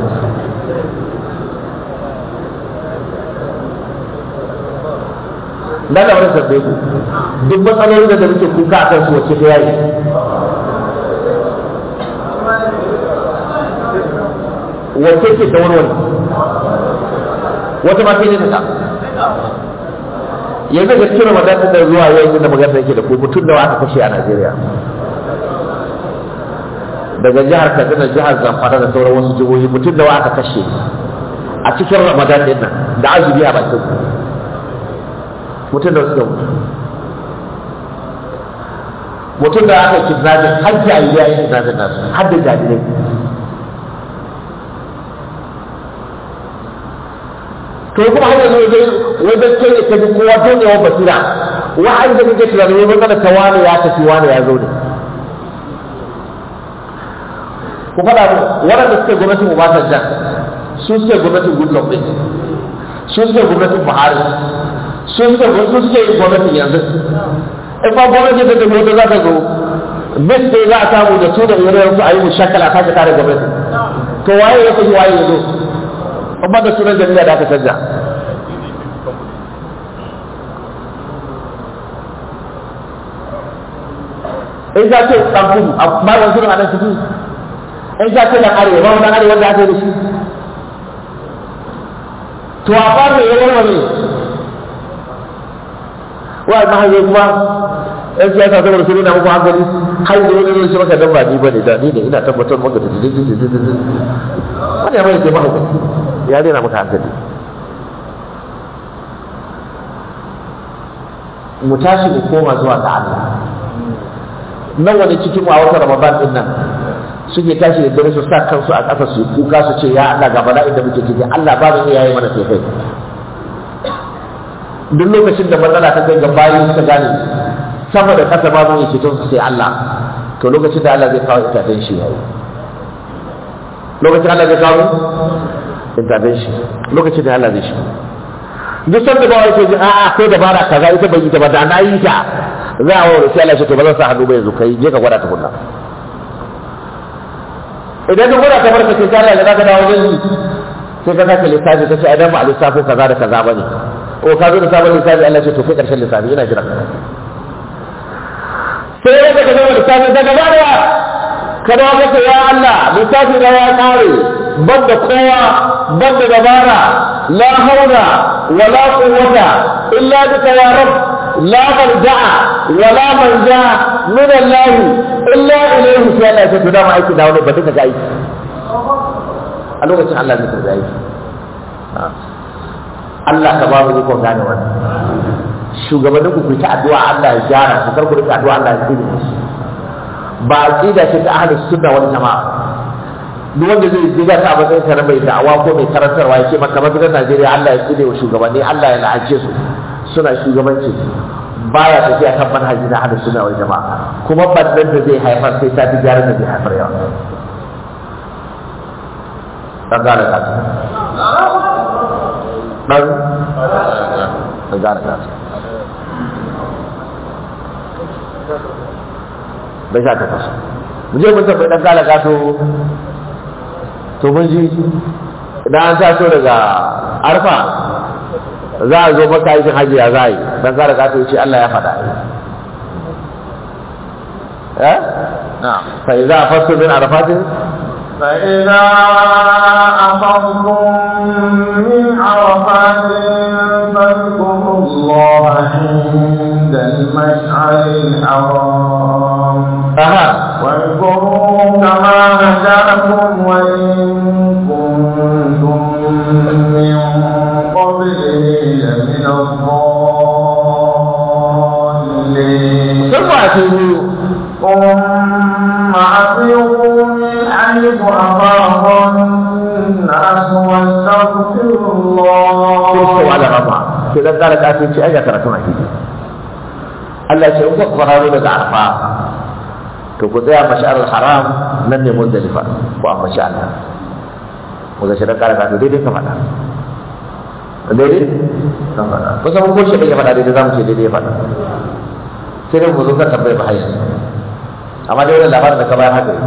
Speaker 1: da wani sabbe ku duk matsalolin da muke kuka a kan su wacce ta yayi wacce ce ta warware wata ma sai ne ta yanzu ga cikin Ramadan da zuwa yau da magana yake da ku mutum da aka kashe a Najeriya daga jihar Kaduna, jihar Zamfara da sauran wasu jihohi mutum da aka kashe a cikin Ramadan din nan da azumi a bakin mutum da suka mutu, mutum da aka kidnapping har jahiliya ya kidnapping nasu har da jahilai. To kuma har yanzu wajen kai da kaji kowa dole yawan basira wa'an da kake tunani wai magana ta wani ya tafi wani ya zo ne. Ku faɗa mu waɗanda suke gwamnatin Obasanjo su suke gwamnatin Goodluck ɗin, su suke gwamnatin Buhari, su suke gwamnatin yanzu. In ba gwamnati da gwamnati za ta zo bis dai za a samu da su da irin su a yi mushakala ta tare gwamnati. To waye ya fi waye ya zo? Amma da sunan jami'a da aka canja. In za ce ɗan kudu, ba wani sunan a nan ciki. In za ce ɗan arewa, ba wani arewa da aka yi da shi. To a fara ya warware. Wa ma hayo kuma ɗan siyasa saboda su nuna muku hankali har yanzu wani zai ce maka dan ba ni ba ne da ni ne ina tabbatar maka da wani ya mai ce maka ya daina maka hankali. Mu tashi mu koma zuwa ga Allah. Nan wani cikin mu a watan Ramadan din nan suke tashi da dare su sa kansu a ƙasa su kuka su ce ya Allah ga bala'in da muke ciki Allah ba mu iya yi mana sai kai. Duk lokacin da matsala ta kai ga bayi suka gane sama da ƙasa ba mu iya ceton su sai Allah, to lokacin da Allah zai kawo itatan shi yayi. Lokacin Allah zai kawo itatan shi, lokacin da Allah zai shi. Duk sanda ba wai ce a'a ko dabara kaza ita bai yi ta ba da na yi ta za a wuri sai Allah ce to ba zan sa hannu ba yanzu kai je ka gwada ta kunna. Idan ka gwada ta barka ce ta Allah da ka dawo wajen sai ka sake lissafi ka ce idan ba a lissafin kaza da kaza ba ne. O ka zo da sabon lissafi Allah ce to kai karshen lissafi ina jira. Sai ya ka zama lissafi daga baya ka dawo ka ce ya Allah lissafi na ya kare banda kowa banda dabara la haula wala quwwata illa bika ya rabb la malja'a wala manja min Allah illa ilayhi sai Allah ya ce to da ma aiki da wani ba duka ga aiki a lokacin Allah zai karɓi aiki. Allah ka ba mu iko gane wannan. Shugabannin ku ta addu'a Allah ya gyara ku kar ku rika addu'a Allah ya tsine shi. Ba aqida ce ta ahlus sunna wal jama'a. Duk wanda zai diga ta matsayin sa na mai da'awa ko mai karantarwa yake maka mabiyan Najeriya Allah ya tsine wa shugabanni Allah ya la'ace su suna shugabanci baya tafiya kan manhaji na ahlus sunna wal jama'a kuma bannan da zai haifar sai ta fi gyaran da zai haifar yawa. Dan gane ka. Dan gane ka. Bai sa ta fasa. Mu je mun tafi dan gane ka to mun ji idan an taso daga Arfa za a zo maka aikin hajji ya za a yi dan gane ka to ce Allah ya faɗa. Na'am. Fa idza afastu min arafatin
Speaker 2: فإذا أفضتم من عرفات فاذكروا الله عند المشعر الحرام واذكروه كما هداكم وإن كنتم من قبله لمن الضالين ثم أفيضوا من حيث أفاض الناس واستغفروا الله.
Speaker 1: على رفع كذا قالت آتي شيء أجا ترى كما كذي. الله شيء أكبر هذا عرفة. تقول يا مشعر الحرام لن مزدلفة وأما شأنها. وإذا شرط قالت آتي دي كمان. دي كمان. بس هم كل شيء كمان دي دام شيء دي كمان. سيرم وزوجة تبي بحياة. amma dai wannan labarin da ka bayar haka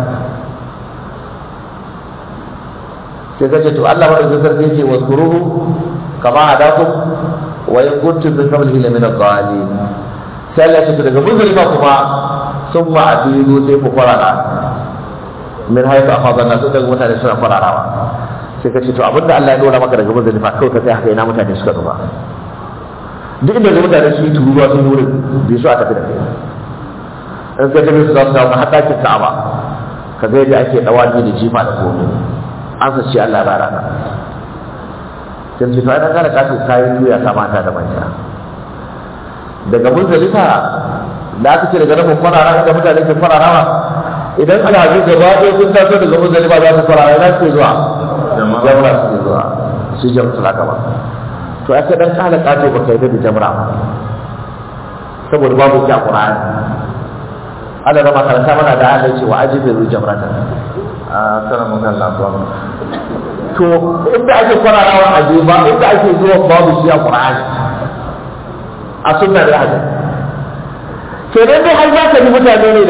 Speaker 1: sai ka ce to Allah madaukakin sarki yake waskuruhu kama hadakum wa in kuntum min qablihi la min ad-dallin sai Allah ya ce daga muzdalifa kuma summa adilu sai ku farara min haythu afadha an-nas daga mutane suna fararawa sai ka ce to abinda Allah ya dora maka daga muzdalifa kawai ka sai haka ina mutane suka duba duk inda mutane su yi turuwa sun wurin bai so a tafi da kai in ka tafi su za su samu haɗakin ka'aba ka ga yadda ake ɗawani da jifa da komai an sa ce Allah ba rana sai ce fa ina gane kafin kayan tuya ta mata da manja daga Muzdalifa da aka ce daga nan kwarara inda mutane ke kwararawa idan alhaji gaba ɗaya sun taso daga Muzdalifa za su kwarara za su zuwa jamra su zuwa su jamra su laka ba to aka dan kala kato ba kai da jamra ba saboda babu ki a Qur'ani Allah rama karanta mana da Allah ce wa ajibu jamratan
Speaker 2: a karamin Allah ba
Speaker 1: to inda ake kwararawa a ba inda ake zuwa babu shi a Qur'ani a sunna da hadisi kenan dai har za ka bi mutane ne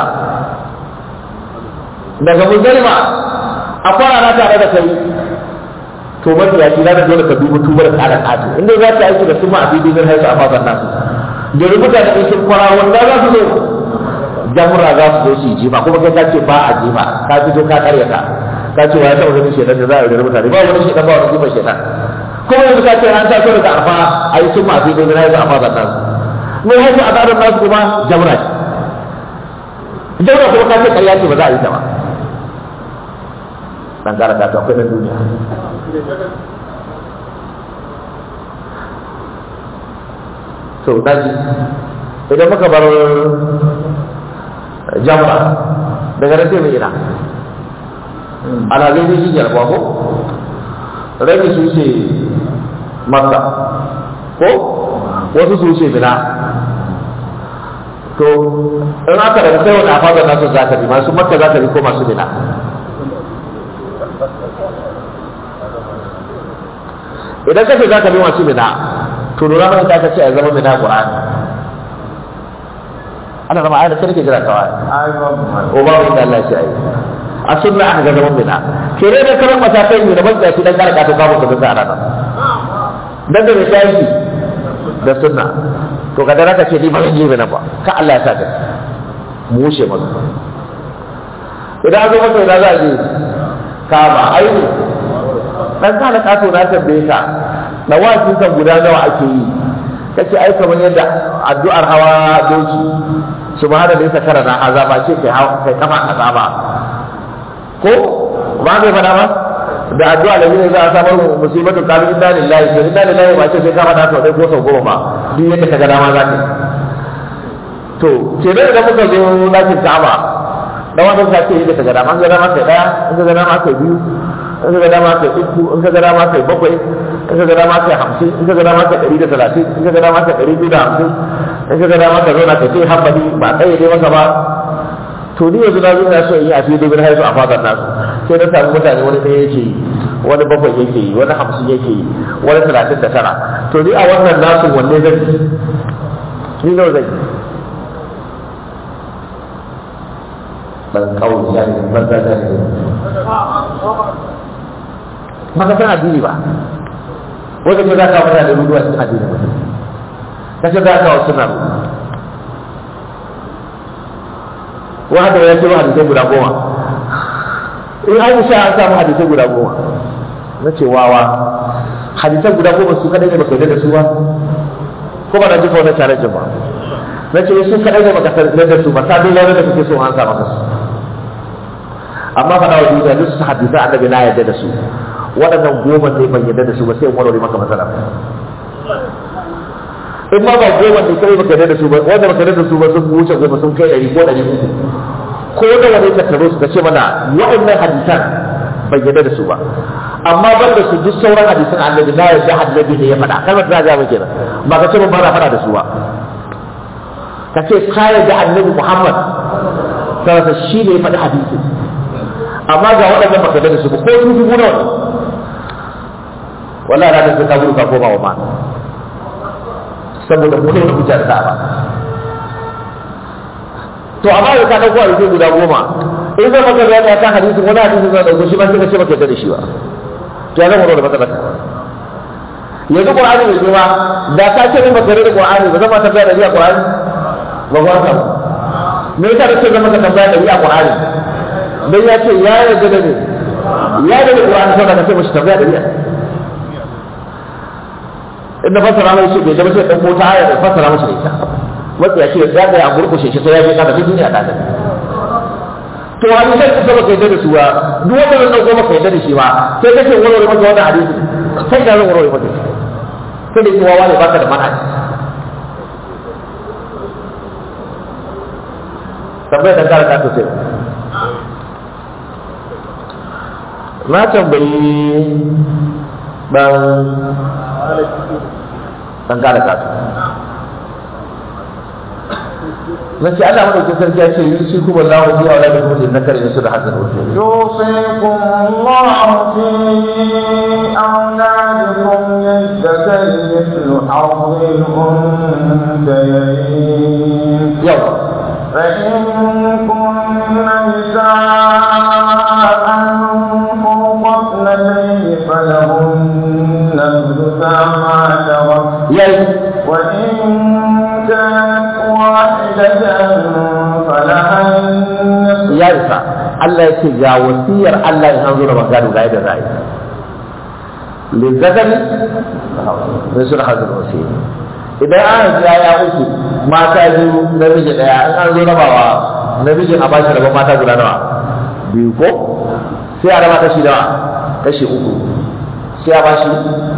Speaker 1: daga Muzdalifa a kwarara tare da kai to mafi yaki za ka dole ka duba tubar kala kato inda za ta aiki da su ma a bibi zai haisu a fadar nasu domin mutane ne sun kwara wanda za su zo jamura za su zo su yi jifa kuma kai ka ce ba a jifa ka fito ka karyata ka ce wa ya taɓa ganin shedan da za a yi mutane ba wani shedan ba wani jifa shedan kuma yanzu ka ce an taso daga arfa a yi sun ma a bibi zai haisu a fadar nasu mai haifu a tsarin nasu kuma jamura ce jamura kuma ka ce karya ce ba za a yi ta ba dan kara ta akwai na duniya so daji idan muka bar jamra daga nan sai mai ina ana zai zai jijiyar ko rabi su ce makka ko wasu su ce bina to in aka daga sai wani afazar nasu za ka bi masu makka za ka bi ko masu bina idan kace za ka bi masu bina to lura mai da kace a zama bina Qur'ani ana zama ayar da kake jira kawai
Speaker 2: ai babu ma
Speaker 1: o babu inda Allah ya yi a sunna aka ga zaman bina kere da karan matakai ne da ban tsaya dan kare ka to babu da zara nan dan da sai da sunna to kada raka ce ni ba zan je bina ba ka Allah ya saka mu wuce maka idan zo maka ina za a je ka ba ai dan kana kato na tambaye ka da wasin kan guda nawa ake yi kace ai kamar yadda addu'ar hawa doki subhana da sakara na azaba ce kai kafa azaba ko ba zai fada ba da addu'a da ne za a samar musibatu qalu inna lillahi wa inna ilaihi ba ce sai ka fada sau dai ko sau goma ba duk yadda ka ga dama za ka to ce da muka zo lakin Ka'aba da wannan ka ce yadda ka ga dama kai daya in ka ga dama kai biyu in ka dama kai uku in ka dama kai bakwai in ka dama kai 50 in ka dama kai 130 in ka dama kai 250 in ka dama kai zo na kai sai hambali ba kai dai maka ba to ni yanzu na zo na so in yi a fili bin haizu a fadar nasu sai na samu mutane wani ɗaya yake yi wani bakwai yake yi wani 50 yake yi wani 39 to ni a wannan nasu wanne zan yi ni nawa zan yi ban kawo ya yi ban da maka san addini ba wanda ke za ka fara da ruduwa cikin addini ba kace za ka wasu na wanda ya ce hadisai guda 10 in an sha an samu hadisai guda 10 na ce wawa hadisan guda 10 su kadai ne baka yarda da su ba ko ba na ji fa wannan tare ba na ce su kadai ne baka yarda da su ba ta dole da kake so an sa maka su amma fa dawo duniya duk su hadisa annabi na yarda da su waɗannan 10 ne ban yarda da su ba sai in warware maka matsala in ma ba 10 ne kai baka yarda da su ba wanda baka yarda da su ba sun wuce 10 sun kai 100 ko 300 ko da wani ka taro su ka ce mana waɗannan hadisan ban yarda da su ba amma ban da su duk sauran hadisan annabi na yarda annabi ne ya faɗa kalmar ta ga maka ba ka ce ban fara faɗa da su ba ka ce ka yarda annabi Muhammad sai shi ne ya faɗi hadisi amma ga waɗannan baka da su ba ko su dubu nawa wallahi ranar sai ka gudu ka koma wa ma saboda mu ne hujja da ba to amma da ka dauko hadisi guda 10 in zai maka bayani akan hadisin wani hadisin zai dauko shi ba sai ka ce baka da shi ba to ya zama da matsala yanzu Qur'ani ne kuma da ka ce min baka da Qur'ani ba zama tabbata da riya Qur'ani ba ba ka me yasa kake zama ka tabbata da riya Qur'ani dan ya ce ya yarda da ni ya yarda da Qur'ani sai ka ce mishi tabbata da riya inda fassara mai shi bai zama sai dan mota aya da fassara mashi da ita wanda ya ce ya ga a gurkushe shi sai ya je kada duniya ta da to wani sai ka saba kai da su ba duk wanda zan dauko maka yadda da shi ba sai kace warware maka wannan hadisi sai ka warware maka sai da kiwa wani baka da manhaji tambayar da kara ka sai na tambayi dan kara kasu na ce Allah madaukin sarki ya ce yi shi kuma za mu biya wa lafi mutum na kare su da hasan wasu
Speaker 2: يوصيكم الله في أولادكم للذكر مثل حظ الأنثيين
Speaker 1: yau
Speaker 2: فإن كن نساء فوق اثنتين فلهن ثلثا ما ترك
Speaker 1: yayi
Speaker 2: وإن كانت واحدة فلها النصف
Speaker 1: ya isa Allah ya ce ga wasiyar Allah in an zo da magana ga yadda za a yi lizzakari mai suna hazin wasiyar idan an ya ya uku mata biyu namiji daya in an zo rabawa namijin a bashi rabon mata guda nawa biyu ko sai a raba kashi nawa kashi uku sai a bashi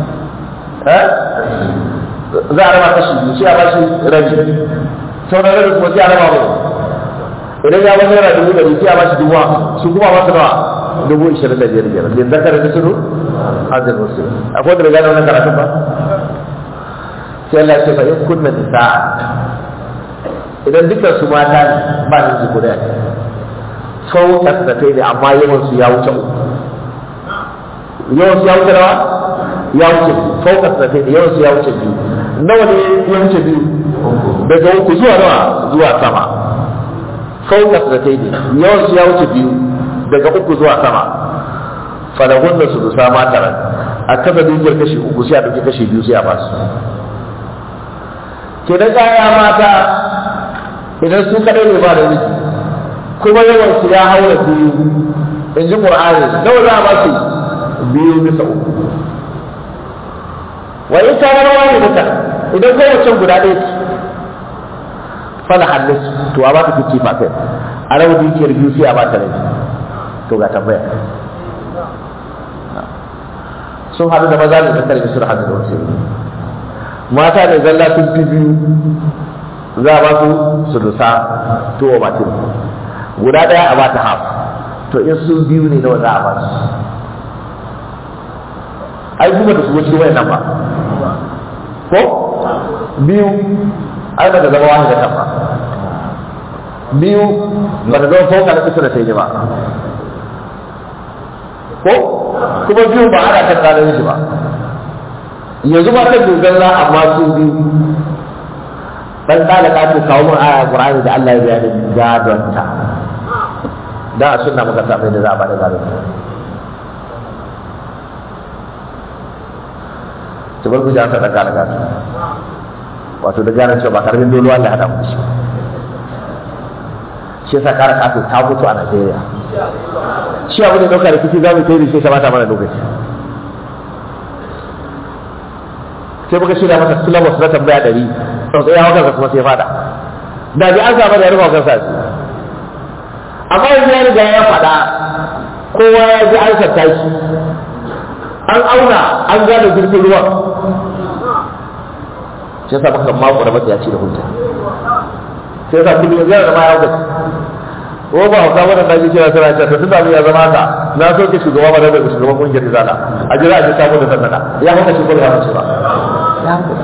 Speaker 1: za a raba kashi biyu sai a bashi rabi sauran rabi kuma sai a raba mai idan ya ba naira 100 sai a bashi 10,000 su kuma ba su nawa 25,000 din zakar da sunu hazin wasu akwai da gane wannan karatun ba sai Allah ya ce fa in kunna nisaa idan dukkan su mata ne ba ni ji guda sau tasdatai ne amma yawan su ya wuce uku yawan su ya wuce nawa ya wuce sau tasdatai ne yawan su ya wuce biyu nawa ne ya wuce biyu daga uku zuwa nawa zuwa sama sau tasdatai ne yawan su ya wuce biyu daga uku zuwa sama falahun da su dusa mataran a kasa dukiyar kashi uku sai a ɗauki kashi biyu sai a basu ke da kaya mata idan su kadai ne ba da miji kuma yawan su ya haura biyu in ji Qur'ani nawa za a ba su biyu bisa uku wa in ta rawa ne duka idan kowace guda ɗaya ce fala hannis to a ba ta 50% a rawa dukiyar biyu sai a ba ta rabi to ga tambaya sun haɗu da maza da zakar su da hannu da wasu mata ne zalla sun fi biyu za a ba su dusa to wa matin guda daya a ba ta haf to in sun biyu ne nawa za a ba su ai kuma da su wuce wayan nan ba ko biyu ai ba da zama wani da kafa biyu ba da zama fauka na kusa da sai ba ko kuma biyu ba ana kan tsarin shi ba yanzu ba ta dogon za amma su biyu dan talaka ce kawo mun aya Qur'ani da Allah ya bayani gadonta da a sunna muka samu da za a bada gadonta to bar ku ja ta daga daga wato da ganin cewa ba karbin dole Allah ya hada mu shi shi yasa kara kato ta mutu a Najeriya shi abu ne dauka da kike zamu kai da shi kamata mana lokaci sai muka shirya masa syllabus na tambaya 100 tsautsayi ya wakansa kuma sai fada da bi an samu da ya rufa kansa shi amma yanzu ya riga ya faɗa kowa ya ji an sarta shi an auna an gane jirgin ruwan sai sa maka mako da matsaya ce da hujja sai sa kullum ya zama ya wuce ko ba hausa wannan da yake cewa to tunda ya zama haka na so ke shugaba ba da shugaban kungiyar izala a jira a ji sabo da sannada ya haka shi ko ba ce ba ya haka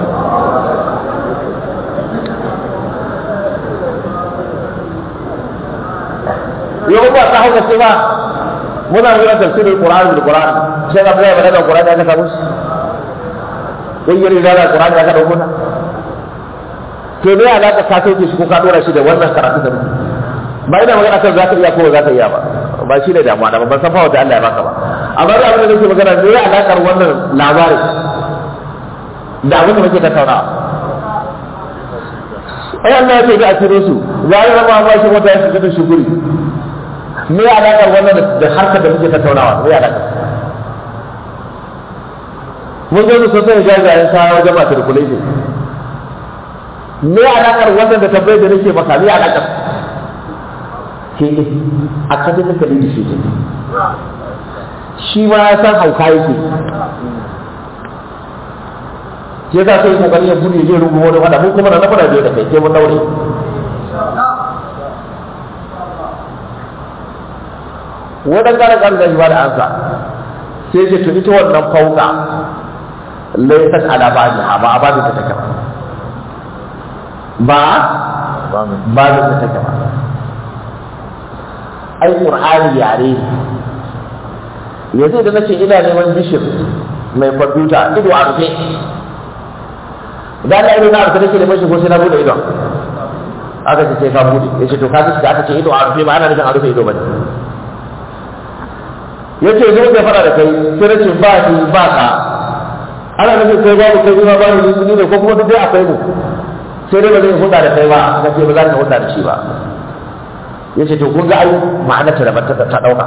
Speaker 1: yau ba ta hauka ce ba muna zuwa tafsirin Qur'ani da Qur'ani sai ga bai da Qur'ani aka samu shi kungiyar izala Qur'ani aka dauko na to me alaka ka sauke shi ko ka dora shi da wannan karatu da muke ba ina magana kan za ka iya ko za ka iya ba ba shi ne damuwa da ban san fa wanda Allah ya baka ba amma da abin da nake magana ne ya alakar wannan labarin da abin da muke tattaunawa ai Allah ya ce da asiro su ya yi zama ba shi wata ya shiga da shuguri me ya alakar wannan da harkar da muke tattaunawa me ya alakar mun zo su sai jajayen kaya wajen matriculation me alaƙar wannan da tabbai da nake maka me alaƙar ke academically da shi ma ya san hauka yake ke za ta yi kokari ya buɗe zai rubu wani wada mun kuma na fara biyu da kai ke mun daure wadan kare kan da ba da ansa sai ce to ita wannan fauka laysat ala ba'dha ba abadu ta take ba da ta take ba ai qur'ani yare yanzu da nace ina neman bishir mai kwamfuta ido a rufe idan na ido na rufe nake neman shi ko sai na bude idon aka ce sai ka bude yace to ka ji aka ce ido a rufe ba ana nufin a rufe ido bane yace zo ka fara da kai sai nace ba ni ba ka ana nufin kai babu kai ba ni ne ko kuma duk dai akwai mu sai dai ba zai huda da kai ba kace ba za ka huda da shi ba yace to kun ga ai ma'anar ta daban ta dauka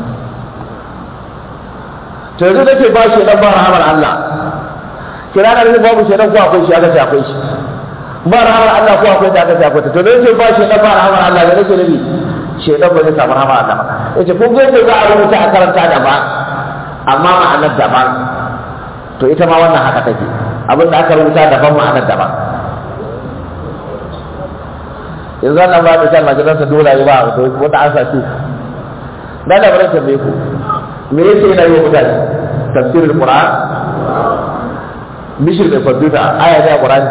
Speaker 1: to yanzu nake ba shi dan ba rahamar Allah kira da babu shi dan ko akwai shi aka ce akwai shi ba rahamar Allah ko akwai da aka ce akwai to nake ba shi dan ba rahamar Allah da nake nabi shedan ba zai samu rahamar Allah ba yace kun ga za a rubuta a karanta da ba amma ma'anar daban to ita ma wannan haka take abin da aka rubuta daban ma'anar daban yanzu wannan ba da kan majalarsa dole yi ba wata asa ce da labarin tambaye ku me yake yana yi wa mutane tafsirin Qur'an bishir mai kwamfuta aya ta Qur'an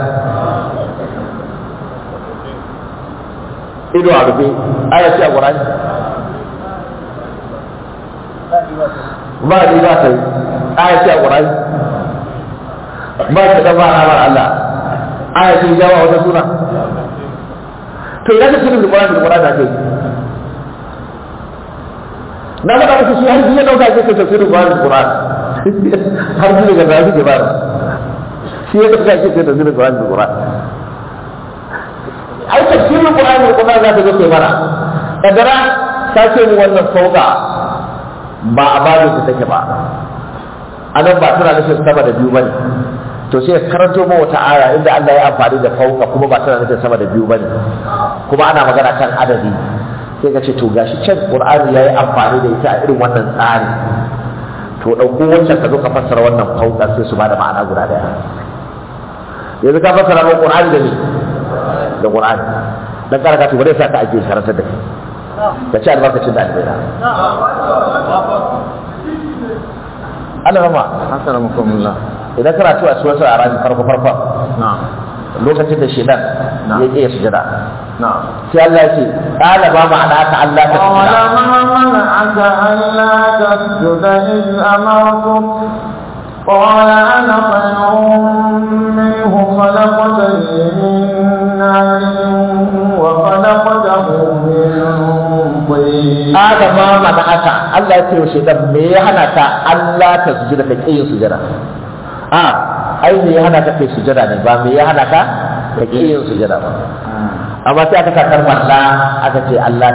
Speaker 1: ido a rufe aya ce a Qur'an ba ni ba kai aya ce a Qur'an ba ta da ba Allah aya ce jawa wata sura to idan ka cikin Qur'an da kai na ga muku shi har jiya dauka ke tafsirin Qur'an har jiya ga rabi ke ba shi ya dauka ke tafsirin Qur'an ai tafsirin Qur'an za ta zo kai bara kadara ta ce mu wannan sauka ba a babin da take ba anan ba tana nufin sama da biyu bane to sai karanto mu wata aya inda Allah ya amfani da fauka kuma ba tana nufin sama da biyu bane kuma ana magana kan adadi sai ka ce to gashi can Qur'ani yayi amfani da ita a irin wannan tsari to dauko wancan ka zo ka fassara wannan fauka sai su bada ma'ana guda daya yanzu ka fassara mu Qur'ani da ni da Qur'ani dan karaka to bare sa ka ake karantar da kai ka ci albarkacin da albaida Allah rama
Speaker 2: Assalamualaikum.
Speaker 1: idan karatu a cikin sura arabi farko lokacin da shedan ya ke sujada sai Allah ya ce qala ma ma'ana ka Allah ta
Speaker 2: qala ma mana'aka alla tasjuda iz amartuk qala ana khayrun minhu khalaqtani min narin wa khalaqtahu min tin
Speaker 1: qala ma mana'aka Allah ya ce wa shedan me ya hana ka Allah ta sujada ka kiyin sujada ai me ya hana ka kai sujada ne ba me ya hana ka ka yin sujada ba amma sai aka sa kalmar la aka ce Allah